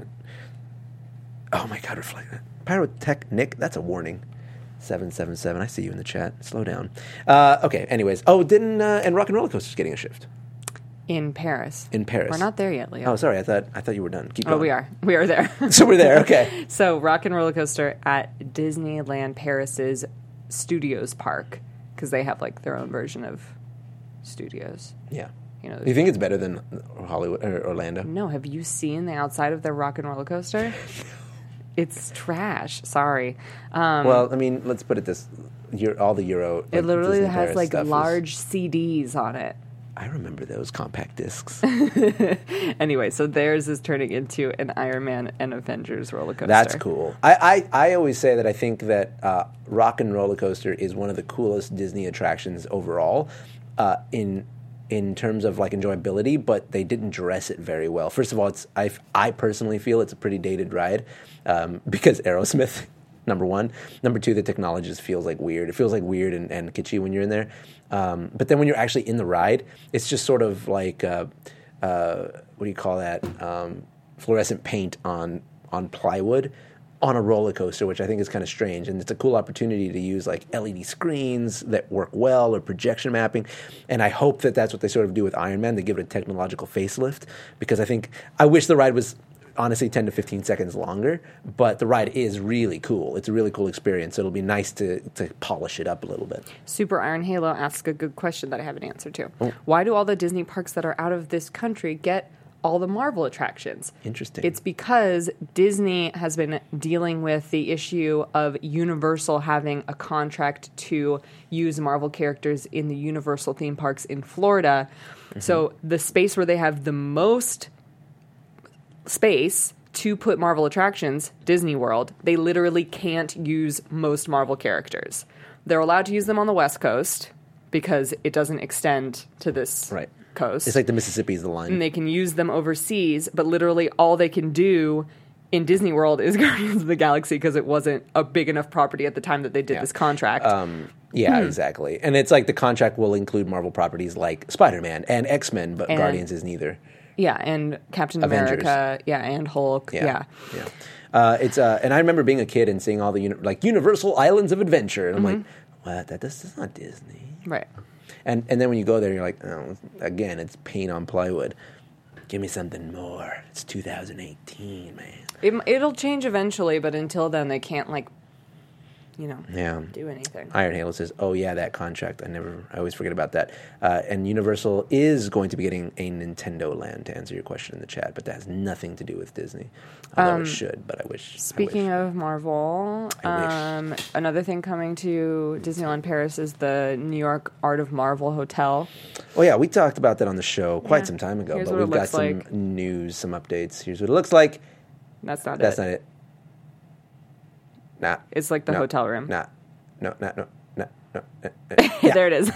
Oh my God! Reflect that. Pyrotechnic. That's a warning. Seven seven seven. I see you in the chat. Slow down. Uh, okay. Anyways. Oh, didn't uh, and Rock and Roller Coaster's getting a shift In Paris. in Paris. We're not there yet, Leo. Oh, sorry. I thought I thought you were done. Keep going. Oh, we are. We are there. So we're there. Okay. So, Rock and Roller Coaster at Disneyland Paris's Studios Park, because they have like their own version of studios. Yeah. You know, You think it's better than Hollywood or Orlando? no, have you seen the outside of their Rock and Roller Coaster? It's trash. Sorry. Um, Well, I mean, let's put it this: Euro, all the Euro. it like, literally Disney has Paris like stuff is- large C Ds on it. I remember those compact discs. Anyway, so theirs is turning into an Iron Man and Avengers roller coaster. That's cool. I, I, I always say that I think that uh, Rock and Roller Coaster is one of the coolest Disney attractions overall uh, in in terms of like enjoyability, but they didn't dress it very well. First of all, it's I, I personally feel it's a pretty dated ride um, because Aerosmith, number one. Number two, the technology just feels like weird. It feels like weird and, and kitschy when you're in there. Um, but then when you're actually in the ride, it's just sort of like, uh, uh, what do you call that? Um, fluorescent paint on on plywood on a roller coaster, which I think is kind of strange. And it's a cool opportunity to use like L E D screens that work well or projection mapping. And I hope that that's what they sort of do with Iron Man. They give it a technological facelift because I think, I wish the ride was honestly ten to fifteen seconds longer, but the ride is really cool. It's a really cool experience. So it'll be nice to, to polish it up a little bit. Super Iron Halo asks a good question that I have an answer to. Oh. Why do all the Disney parks that are out of this country get all the Marvel attractions? Interesting. It's because Disney has been dealing with the issue of Universal having a contract to use Marvel characters in the Universal theme parks in Florida. Mm-hmm. So the space where they have the most space to put Marvel attractions, Disney World, they literally can't use most Marvel characters. They're allowed to use them on the West Coast because it doesn't extend to this Right. coast. It's like the Mississippi is the line. And they can use them overseas, but literally all they can do in Disney World is Guardians of the Galaxy because it wasn't a big enough property at the time that they did Yeah. this contract. Um, yeah, exactly. And it's like the contract will include Marvel properties like Spider-Man and X-Men, but And- Guardians is neither. yeah, and Captain Avengers. America, yeah, and Hulk, yeah. Yeah, yeah. Uh, it's uh, and I remember being a kid and seeing all the uni- like Universal Islands of Adventure, and I'm like, what? That this is not Disney. Right. And and then when you go there, you're like, oh, again, it's paint on plywood. Give me something more. It's two thousand eighteen, man. It, it'll change eventually, but until then, they can't, like, you know, Yeah. do anything. Iron Halo says, "Oh yeah, that contract. I never. I always forget about that." Uh, and Universal is going to be getting a Nintendo Land to answer your question in the chat, but that has nothing to do with Disney. Although it should, but I wish. Speaking I wish. of Marvel, I wish. um, another thing coming to Disneyland Paris is the New York Art of Marvel Hotel. Oh yeah, we talked about that on the show quite Yeah. some time ago, Here's but what it we've got looks some like. news, some updates. Here's what it looks like. That's not That's it. not it. Nah. It's like the no, hotel room. Nah. No, no, no, no, no. no, no. Yeah. There it is.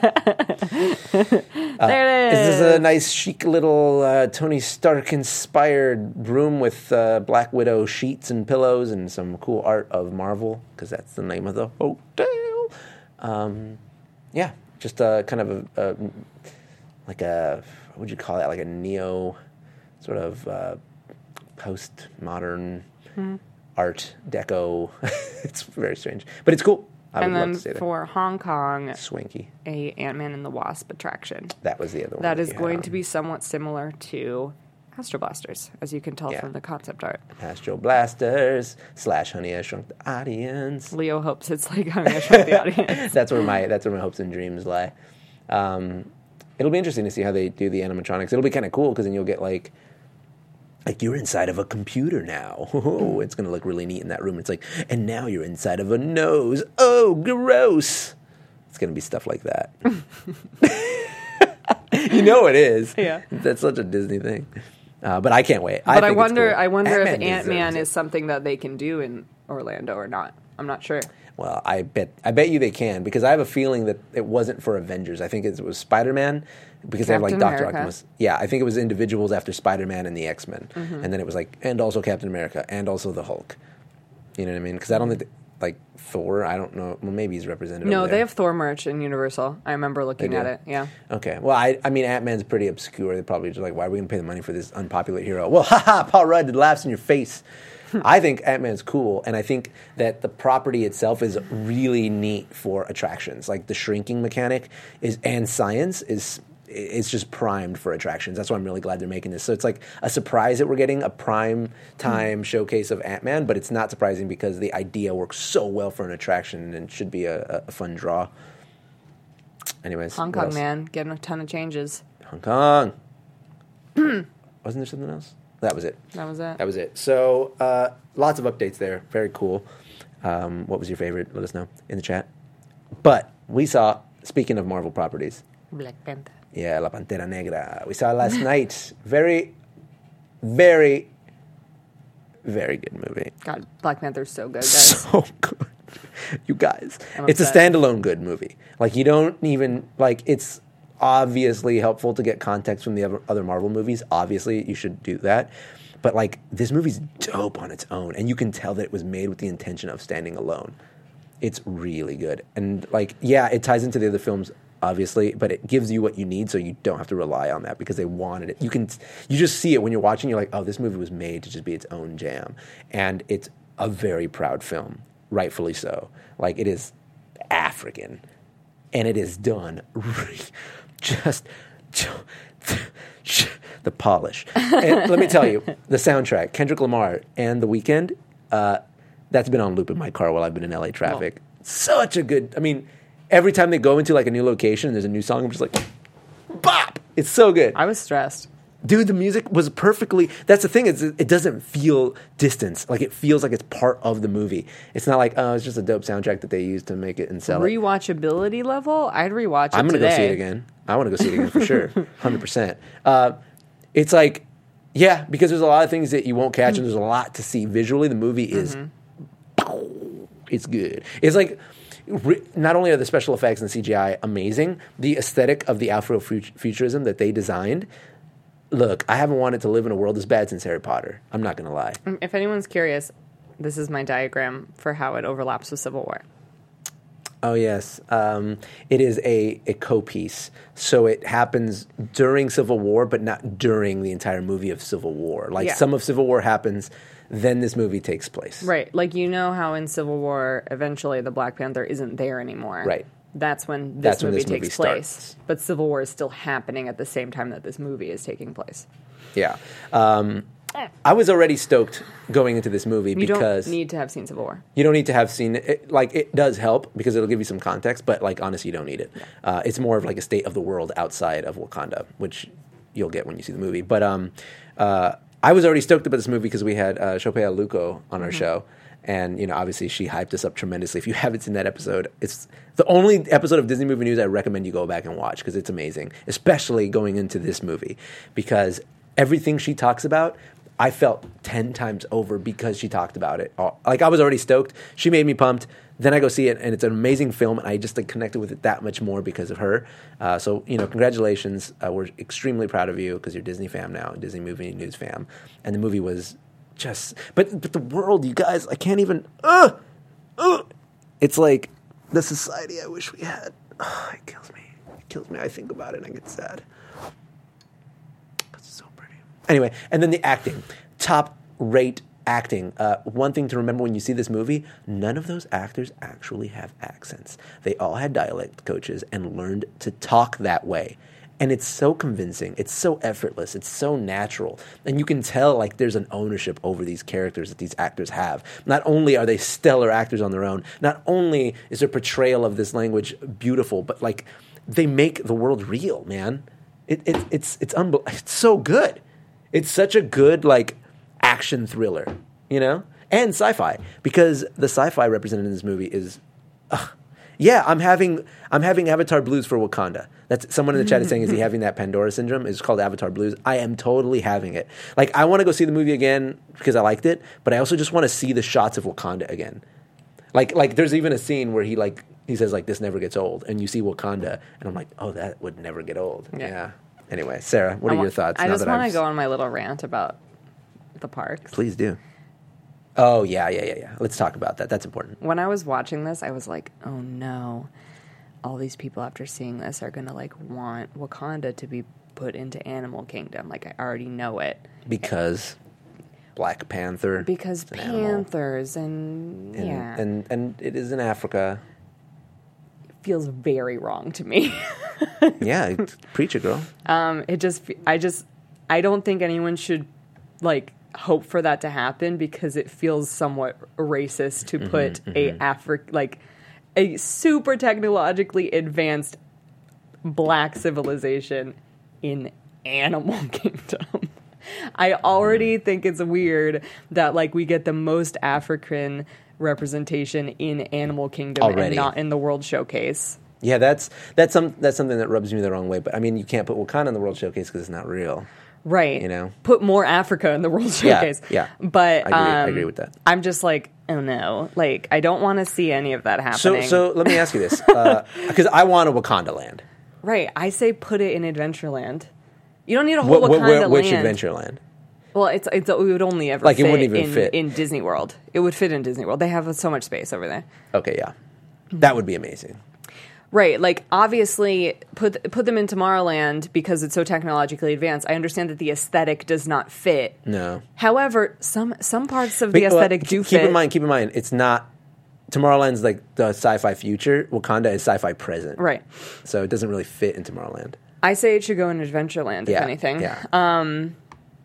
there it is. This is a nice, chic little uh, Tony Stark-inspired room with uh, Black Widow sheets and pillows and some cool art of Marvel, because that's the name of the hotel. Um, yeah, just a kind of a, a like a what would you call that? Like a neo sort of uh, post-modern Hmm. art deco. It's very strange, but it's cool. I would and love then to see that. for Hong Kong, Swanky. a Ant-Man and the Wasp attraction. That was the other one. That is you going had. to be somewhat similar to Astro Blasters, as you can tell Yeah. from the concept art. Astro Blasters slash Honey, I Shrunk the Audience. Leo hopes it's like Honey, I Shrunk the Audience. That's where my that's where my hopes and dreams lie. Um, it'll be interesting to see how they do the animatronics. It'll be kind of cool because then you'll get like like you're inside of a computer now. Oh, it's gonna look really neat in that room. It's like, and now you're inside of a nose. Oh, gross. It's gonna be stuff like that. You know it is. Yeah. That's such a Disney thing. Uh, but I can't wait. I But I, think it's wonder, cool. I wonder if Ant-Man Ant-Man deserves is something that they can do in Orlando or not. I'm not sure. Well, I bet I bet you they can because I have a feeling that it wasn't for Avengers. I think it was Spider-Man because they have like Captain Doctor America. Octopus. Yeah, I think it was individuals after Spider-Man and the X-Men, Mm-hmm. and then it was like and also Captain America and also the Hulk. You know what I mean? Because I don't think like Thor. I don't know. Well, maybe he's represented. No, over they there. have Thor merch in Universal. I remember looking They do? at it. Yeah. Okay. Well, I I mean Ant-Man's pretty obscure. They're probably just like, why are we going to pay the money for this unpopular hero? Well, haha, Paul Rudd did laughs in your face. I think Ant-Man's cool, and I think that the property itself is really neat for attractions. Like the shrinking mechanic is and science is it's just primed for attractions. That's why I'm really glad they're making this. So it's like a surprise that we're getting a prime time mm. showcase of Ant-Man, but it's not surprising because the idea works so well for an attraction and should be a, a fun draw. Anyways, Hong what Kong, else? man, getting a ton of changes. Hong Kong. Wasn't there something else? That was it. That was it. That was it. So uh, lots of updates there. Very cool. Um, what was your favorite? Let us know in the chat. But we saw, speaking of Marvel properties, Black Panther. yeah, La Pantera Negra. We saw it last night. Very, very, very good movie. God, Black Panther's so good, guys. So good. You guys. I'm It's a upset. standalone good movie. Like, you don't even, like, it's obviously helpful to get context from the other, other Marvel movies. Obviously, you should do that. But, like, this movie's dope on its own. And you can tell that it was made with the intention of standing alone. It's really good. And, like, yeah, it ties into the other films, obviously, but it gives you what you need so you don't have to rely on that because they wanted it. You can, you just see it when you're watching. You're like, oh, this movie was made to just be its own jam. And it's a very proud film, rightfully so. Like, it is African. And it is done just, just the polish. And let me tell you, the soundtrack, Kendrick Lamar and The Weeknd, uh, that's been on loop in my car while I've been in L A traffic. Oh. Such a good, I mean, every time they go into like a new location and there's a new song, I'm just like, bop! It's so good. I was stressed. Dude, the music was perfectly, that's the thing, is it doesn't feel distance. Like, it feels like it's part of the movie. It's not like, oh, it's just a dope soundtrack that they use to make it and sell it. Rewatchability level? I'd rewatch it I'm going to today. go see it again. I want to go see it again for sure. one hundred percent. Uh, it's like, yeah, because there's a lot of things that you won't catch and there's a lot to see. Visually, the movie is, mm-hmm. it's good. It's like, not only are the special effects and C G I amazing, the aesthetic of the Afrofuturism that they designed. Look, I haven't wanted to live in a world this bad since Harry Potter. I'm not going to lie. If anyone's curious, this is my diagram for how it overlaps with Civil War. Oh, yes. Um, it is a, a co-piece. So it happens during Civil War, but not during the entire movie of Civil War. Like, Yeah. some of Civil War happens, then this movie takes place. Right. Like, you know how in Civil War, eventually the Black Panther isn't there anymore. Right. That's when this That's when movie this movie takes place. starts. But Civil War is still happening at the same time that this movie is taking place. Yeah. Um, I was already stoked going into this movie You because don't need to have seen Civil War. you don't need to have seen it. Like, it does help because it'll give you some context, but, like, honestly, you don't need it. Uh, it's more of like a state of the world outside of Wakanda, which you'll get when you see the movie. But um, uh, I was already stoked about this movie because we had uh, Shope Aluko on our mm-hmm. show. And, you know, obviously she hyped us up tremendously. If you haven't seen that episode, it's the only episode of Disney Movie News I recommend you go back and watch because it's amazing, especially going into this movie. Because everything she talks about, I felt ten times over because she talked about it. Like, I was already stoked. She made me pumped. Then I go see it, and it's an amazing film, and I just like, connected with it that much more because of her. Uh, so, you know, congratulations. Uh, we're extremely proud of you because you're Disney fam now, Disney Movie News fam. And the movie was... Just, but but the world, you guys, I can't even. Uh, uh, it's like the society I wish we had. Uh, it kills me. It kills me. I think about it and I get sad. It's so pretty. Anyway, and then the acting, top rate acting. Uh, one thing to remember when you see this movie, none of those actors actually have accents. They all had dialect coaches and learned to talk that way. And it's so convincing. It's so effortless. It's so natural. And you can tell like there's an ownership over these characters that these actors have. Not only are they stellar actors on their own, not only is their portrayal of this language beautiful, but like they make the world real, man. It, it, it's it's unbe- it's so good. It's such a good like action thriller, you know? And sci-fi. Because the sci-fi represented in this movie is uh, yeah, I'm having I'm having Avatar blues for Wakanda. That's someone in the chat is saying, is he having that Pandora syndrome? It's called Avatar blues. I am totally having it. Like, I want to go see the movie again because I liked it, but I also just want to see the shots of Wakanda again. Like, like there's even a scene where he like he says like this never gets old, and you see Wakanda, and I'm like, oh, that would never get old. Yeah. yeah. Anyway, Sarah, what I are wa- your thoughts? I now just that want I've... to go on my little rant about the parks. Please do. Oh yeah, yeah, yeah, yeah. Let's talk about that. That's important. When I was watching this, I was like, oh no. All these people after seeing this are going to like want Wakanda to be put into Animal Kingdom. Like I already know it. Because Black Panther. Because an Panthers and, and yeah. and and it is in Africa. Feels very wrong to me. Yeah, preach it, girl. Um, it just I just I don't think anyone should like hope for that to happen because it feels somewhat racist to put mm-hmm, mm-hmm. a Afri- like a super technologically advanced black civilization in Animal Kingdom. I already think it's weird that like we get the most African representation in Animal Kingdom already. And not in the World Showcase. Yeah, that's that's some that's something that rubs me the wrong way. But I mean, you can't put Wakanda in the World Showcase because it's not real. Right. You know? Put more Africa in the World Showcase. Yeah, yeah. But I agree, um, I agree with that. I'm just like, oh no. Like, I don't want to see any of that So, happening. so let me ask you this. Because uh, I want a Wakanda land. Right. I say put it in Adventureland. You don't need a whole What, Wakanda where, land. which Adventureland? Well, it's, it's it would only ever Like, it fit, wouldn't even in, fit. in Disney World. It would fit in Disney World. They have so much space over there. Okay, yeah. That would be amazing. Right, like obviously put put them in Tomorrowland because it's so technologically advanced. I understand that the aesthetic does not fit. No. However, some some parts of But, the well, aesthetic do keep fit. in mind, keep in mind, it's not Tomorrowland's like the sci-fi future. Wakanda is sci-fi present. Right. So it doesn't really fit in Tomorrowland. I say it should go in Adventureland, Yeah, if anything. yeah. Um,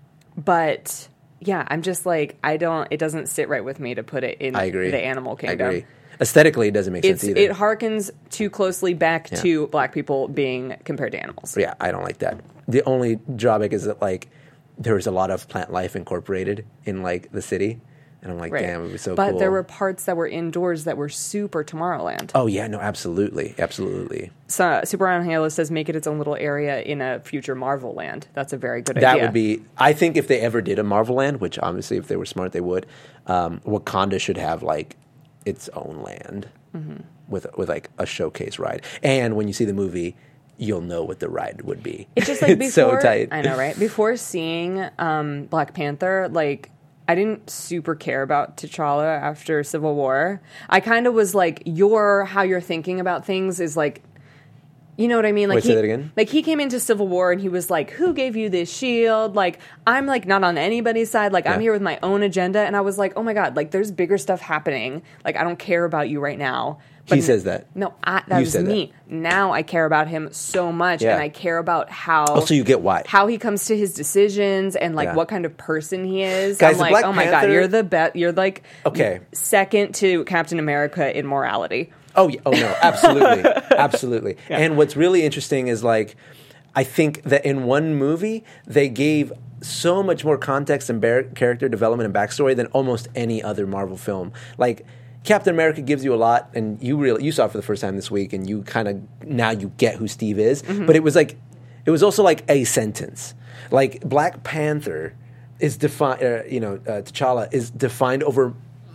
but yeah, I'm just like I don't. It doesn't sit right with me to put it in I agree. the Animal Kingdom. I agree. Aesthetically, it doesn't make It's sense either. it harkens too closely back Yeah. to black people being compared to animals. Yeah, I don't like that. The only drawback is that like there was a lot of plant life incorporated in like the city, and I'm like, Right. damn, it was so but cool. there were parts that were indoors that were super Tomorrowland. Oh yeah, no, absolutely, absolutely. So Super Iron Halo says make it its own little area in a future Marvel land. That's a very good That idea. would be. I think if they ever did a Marvel land, which obviously if they were smart they would, um, Wakanda should have like its own land mm-hmm. with with like a showcase ride. And when you see the movie, you'll know what the ride would be. It's just like it's before, so tight. I know, right? Before seeing um, Black Panther, like I didn't super care about T'Challa after Civil War. I kind of was like, your how you're thinking about things is like, you know what I mean? Like Wait, he, say that again? Like he came into Civil War and he was like, "Who gave you this shield?" Like I'm like not on anybody's side. Like I'm Yeah. here with my own agenda, and I was like, "Oh my god!" Like there's bigger stuff happening. Like I don't care about you right now. He says that. No, I, that You was said that. me. Now I care about him so much, Yeah. and I care about how. Oh, so you get why. How he comes to his decisions and like Yeah. what kind of person he is. Guys, I'm the like, Black oh my god, Panther- you're the best. You're like Okay. second to Captain America in morality. Oh, yeah. Oh no, absolutely, absolutely. And what's really interesting is like, I think that in one movie they gave so much more context and bar- character development and backstory than almost any other Marvel film. Like Captain America gives you a lot, and you really you saw it for the first time this week, and you kind of now you get who Steve is. Mm-hmm. But it was like, it was also like a sentence. Like Black Panther is defined. Uh, you know, uh, T'Challa is defined over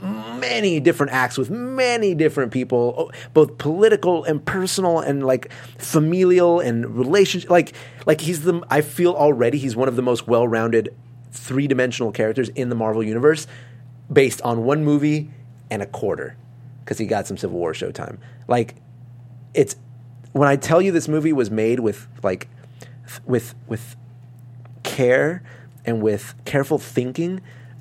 many different acts with many different people, both political and personal and like familial and relationship. Like, like he's the. I feel already he's one of the most well-rounded three-dimensional characters in the Marvel universe, based on one movie and a quarter, because he got some Civil War showtime. Like, it's when I tell you this movie was made with like with with care and with careful thinking.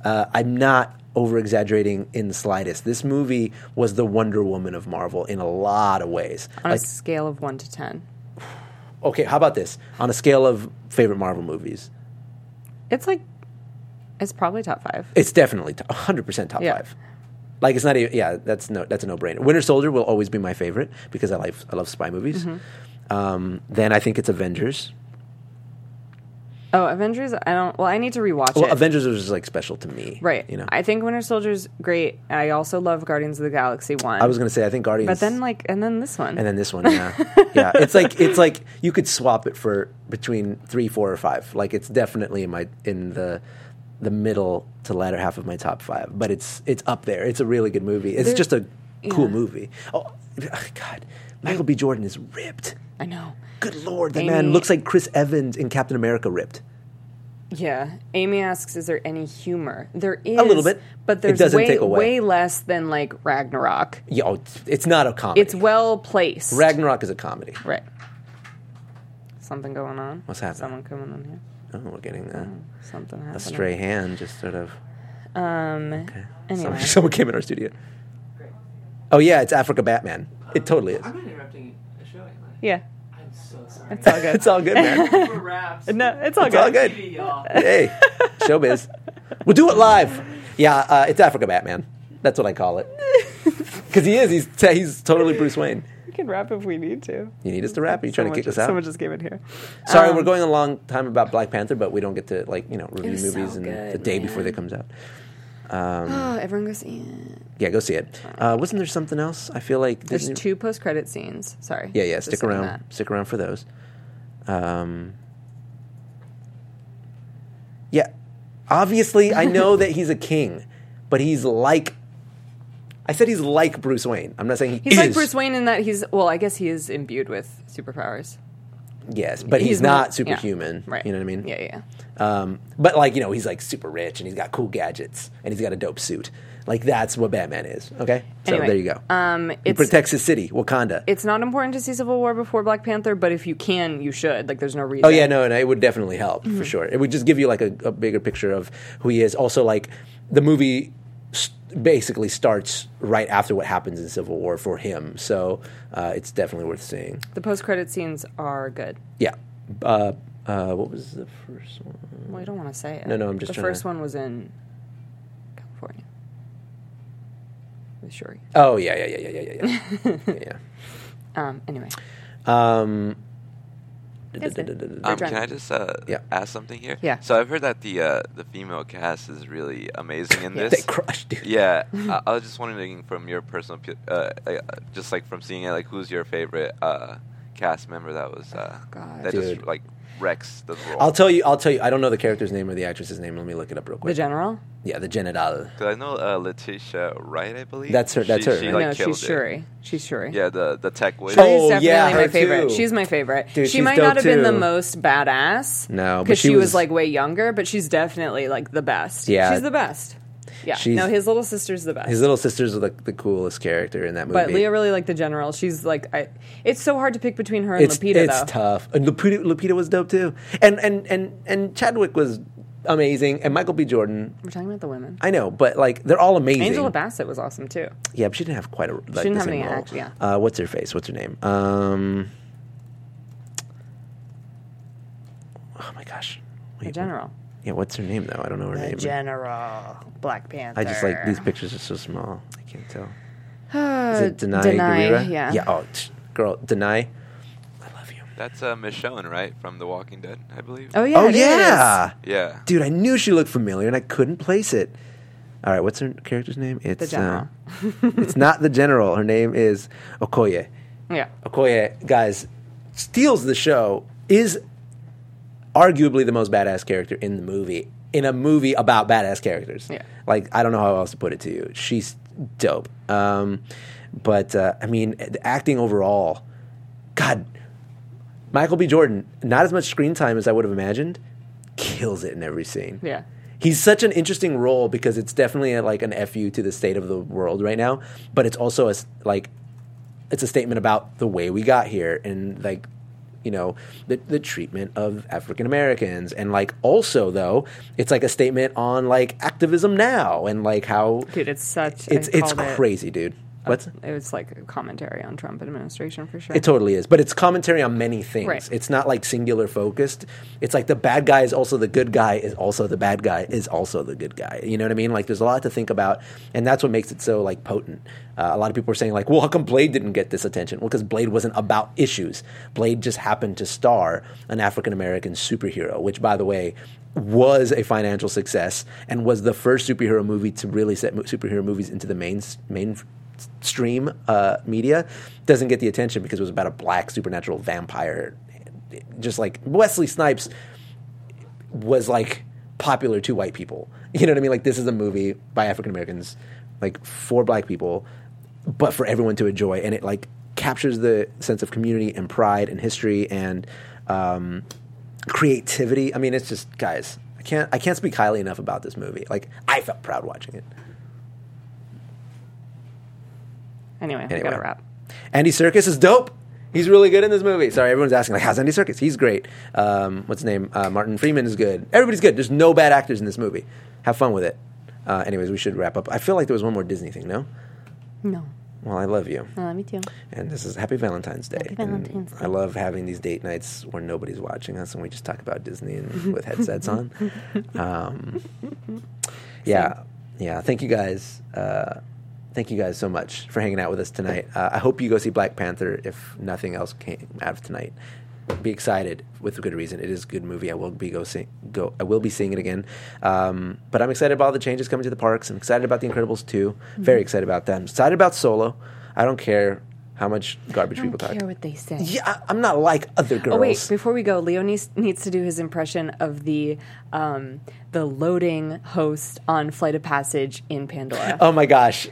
Uh, I'm not over-exaggerating in the slightest. This movie was the Wonder Woman of Marvel in a lot of ways. On Like, a scale of one to ten. okay, how about this? On a scale of favorite Marvel movies, It's like, it's probably top five. it's definitely one hundred percent top Yeah. five. Like it's not even, yeah, that's no, that's a no-brainer. Winter Soldier will always be my favorite because I like I love spy movies. Mm-hmm. Um, then I think it's Avengers. Oh, Avengers, I don't, well, I need to rewatch Well, it. Avengers was just like special to me, Right. You know, I think Winter Soldier's great. I also love Guardians of the Galaxy one. I was gonna say I think Guardians, But then, like, and then this one. and then this one, yeah, yeah. It's like it's like you could swap it for between three, four, or five. Like it's definitely in my in the the middle to latter half of my top five. But it's it's up there. It's a really good movie. It's There- just a cool yeah. movie. Oh God, Michael B. Jordan is ripped. I know. Good Lord, that Amy- man looks like Chris Evans in Captain America ripped. Yeah. Amy asks, is there any humor? There is. A little bit. But It there's doesn't way, take away. way less than, like, Ragnarok. Yeah, oh, it's, it's not a comedy. It's well placed. Ragnarok is a comedy. Right. Something going on? What's happening? Someone coming in here? Oh, we're getting a, Something happening. a stray hand just sort of. Um, Okay. Anyway. Someone, someone came in our studio. Oh yeah, it's Africa Batman. It totally is. I'm not interrupting a show, am I? Yeah. I'm so sorry. It's all good. It's all good, man. For raps. No, it's all It's good. all good. T V, y'all. Hey, showbiz. We'll do it live. Yeah, uh, it's Africa Batman. That's what I call it. Because he is. He's he's totally Bruce Wayne. We can rap if we need to. You need us to rap? Are you trying Someone to kick just, us out? Someone just came in here. Sorry, Um, we're going a long time about Black Panther, but we don't get to like you know review was so movies and good, the day before man. they comes out. Oh, everyone go see it. Yeah, go see it. Uh, wasn't there something else? I feel like There's Disney- two post-credit scenes. Sorry. Yeah, yeah. Just Stick saying around. that. Stick around for those. Um, yeah, obviously, I know that he's a king, but he's like. I said he's like Bruce Wayne. I'm not saying he He's is. like Bruce Wayne in that he's, well, I guess he is imbued with superpowers. Yes, but he's, He's not more- yeah. superhuman. Right. You know what I mean? Yeah, yeah. Um, but like you know, he's like super rich and he's got cool gadgets and he's got a dope suit. Like that's what Batman is. Okay, so Anyway, there you go. Um, He it's, protects his city, Wakanda. it's not important to see Civil War before Black Panther, but if you can, you should. Like, there's no reason. Oh yeah, no, no, it would definitely help Mm-hmm. for sure. It would just give you like a, a bigger picture of who he is. Also, like the movie st- basically starts right after what happens in Civil War for him, so uh, it's definitely worth seeing. The post-credit scenes are good. Yeah. Uh, uh, what was the first one? Well, I don't want to say it. No, no, I'm just The trying first to- one was in California. With Shuri. Oh yeah, yeah, yeah, yeah, yeah, yeah, yeah. yeah. Um, anyway. Um, It's good. Um, John. can I just uh, Yeah. ask something here? Yeah. So I've heard that the uh, the female cast is really amazing in Yeah, this. they crushed, dude. Yeah, I, I was just wondering from your personal, pu- uh, uh, just like from seeing it, like who's your favorite uh, cast member that was uh, God. that Dude. just like wrecks the role? I'll tell you. I'll tell you. I don't know the character's name or the actress's name. Let me look it up real quick. The General? Yeah, the General. Because I know uh, Letitia Wright, I believe. That's her- that's She- her, She, right? like, no, killed she's it. Shuri. She's Shuri. Yeah, the the tech witch. Oh, Shuri's definitely yeah, my her favorite. too. She's my favorite. Dude, she she's might dope not have been the too. most badass. No, but because she she was, was- like way younger, but she's definitely like the best. Yeah. she's the best. Yeah, She's- no, his little sister's the best. His little sister's like the coolest character in that movie. but Leah really liked the General. She's like, I. It's so hard to pick between her and it's Lupita, it's though. tough. And Lupita, Lupita was dope too. And and and and Chadwick was amazing. And Michael B. Jordan. We're talking about the women. I know, but like they're all amazing. Angela Bassett was awesome too. Yeah, but she didn't have quite a. Like, didn't the have same any role. act- yeah. Uh, what's her face? What's her name? Um. Oh my gosh. The Wait, General. Yeah, what's her name though? I don't know her name. General. Black Panther. I just like these pictures are so small. I can't tell. Uh, Is it Denai Denai, Guerrera? yeah. Yeah. Oh, tch, girl, Denai. I love you. That's uh, Michonne, right, from The Walking Dead, I believe. Oh yeah. oh it yeah. is. Yeah. Dude, I knew she looked familiar and I couldn't place it. All right, what's her character's name? It's General. Uh, it's not the General. Her name is Okoye. Yeah. Okoye, guys, steals the show. Is arguably the most badass character in the movie. In a movie about badass characters. Yeah. Like, I don't know how else to put it to you. She's dope. Um, but, uh, I mean, the acting overall, God, Michael B. Jordan, not as much screen time as I would have imagined, kills it in every scene. Yeah. He's such an interesting role because it's definitely a, like an F U to the state of the world right now, but it's also a, s- like, it's a statement about the way we got here and, like, you know, the, the treatment of African Americans. And, like, also, though, it's, like, a statement on, like, activism now and, like, how... Dude, it's such... It's, I it's called it- crazy, dude. What's It was like a commentary on Trump administration for sure. It totally is. But it's commentary on many things. Right. It's not like singular focused. It's like the bad guy is also the good guy is also the bad guy is also the good guy. You know what I mean? Like there's a lot to think about. And that's what makes it so like potent. Uh, a lot of people are saying like, well, how come Blade didn't get this attention? Well, because Blade wasn't about issues. Blade just happened to star an African-American superhero, which, by the way, was a financial success and was the first superhero movie to really set mo- superhero movies into the main main stream uh, media. Doesn't get the attention because it was about a black supernatural vampire. Just like Wesley Snipes was like popular to white people. You know what I mean? Like this is a movie by African Americans, like for black people, but for everyone to enjoy, and it like captures the sense of community and pride and history and um, creativity. I mean, it's just guys. I can't I can't speak highly enough about this movie. Like I felt proud watching it. Anyway, we Anyway. gotta wrap. Andy Serkis is dope. He's really good in this movie. Sorry, everyone's asking, like, how's Andy Serkis? He's great. Um, what's his name? Uh, Martin Freeman is good. Everybody's good. There's no bad actors in this movie. Have fun with it. Uh, anyways, we should wrap up. I feel like there was one more Disney thing, no? No. Well, I love you. I love you too. And this is Happy Valentine's Day. Happy Valentine's And Day. I love having these date nights where nobody's watching us and we just talk about Disney and with headsets on. Um, yeah. Yeah. Thank you guys. Uh, Thank you guys so much for hanging out with us tonight. Uh, I hope you go see Black Panther if nothing else came out of tonight. Be excited with a good reason. It is a good movie. I will be go see, go. I will be seeing it again. Um, but I'm excited about all the changes coming to the parks. I'm excited about The Incredibles two. Mm-hmm. Very excited about that. I'm excited about Solo. I don't care how much garbage I don't people care talk. what they say. Yeah, I, I'm not like other girls. Oh wait! Before we go, Leo needs, needs to do his impression of the um, the loading host on Flight of Passage in Pandora. Oh my gosh.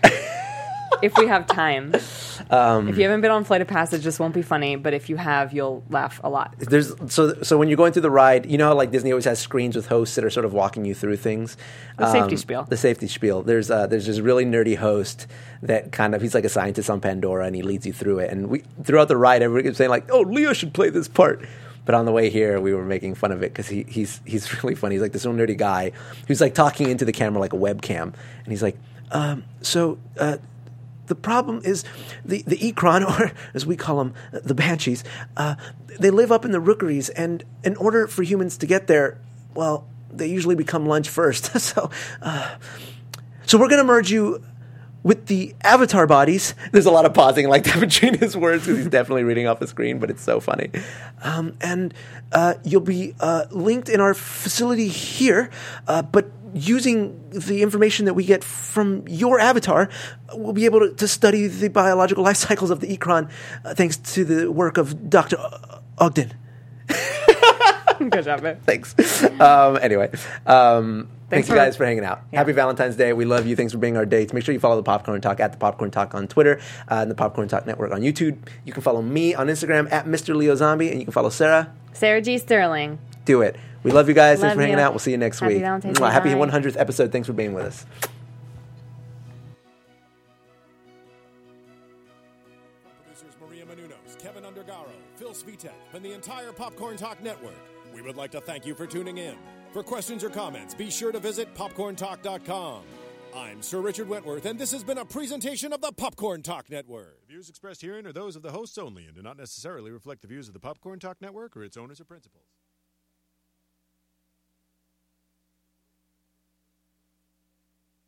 If we have time. Um, if you haven't been on Flight of Passage, this won't be funny. But if you have, you'll laugh a lot. There's so so when you're going through the ride, you know how like Disney always has screens with hosts that are sort of walking you through things. The safety spiel. The safety spiel. There's uh, there's this really nerdy host that kind of he's like a scientist on Pandora and he leads you through it. And we throughout the ride, everybody keeps saying like, "Oh, Leo should play this part." But on the way here, we were making fun of it because he, he's he's really funny. He's like this little nerdy guy who's like talking into the camera like a webcam, and he's like, um, "So." Uh, The problem is the, the Ikran, or as we call them, the Banshees, uh, they live up in the rookeries, and in order for humans to get there, well, they usually become lunch first. so uh, so we're going to merge you with the Avatar bodies. There's a lot of pausing like that between his words because he's definitely reading off the screen, but it's so funny. Um, and uh, you'll be uh, linked in our facility here, uh, but using the information that we get from your avatar, we'll be able to, to study the biological life cycles of the Ikran uh, thanks to the work of Doctor Ogden. Good job, man. Thanks. Um, anyway, um, thanks you for- guys for hanging out. Yeah. Happy Valentine's Day. We love you. Thanks for being our dates. Make sure you follow the Popcorn Talk at the Popcorn Talk on Twitter uh, and the Popcorn Talk Network on YouTube. You can follow me on Instagram at Mister Leo Zombie, and you can follow Sarah. Sarah G. Sterling. Do it. We love you guys. Thanks Love for hanging you. out. We'll see you next Happy week. Valentine's Mwah. Day. Happy Bye. one hundredth episode. Thanks for being with us. Producers Maria Menounos, Kevin Undergaro, Phil Svitek, and the entire Popcorn Talk Network, we would like to thank you for tuning in. For questions or comments, be sure to visit popcorn talk dot com. I'm Sir Richard Wentworth, and this has been a presentation of the Popcorn Talk Network. The views expressed herein are those of the hosts only and do not necessarily reflect the views of the Popcorn Talk Network or its owners or principals.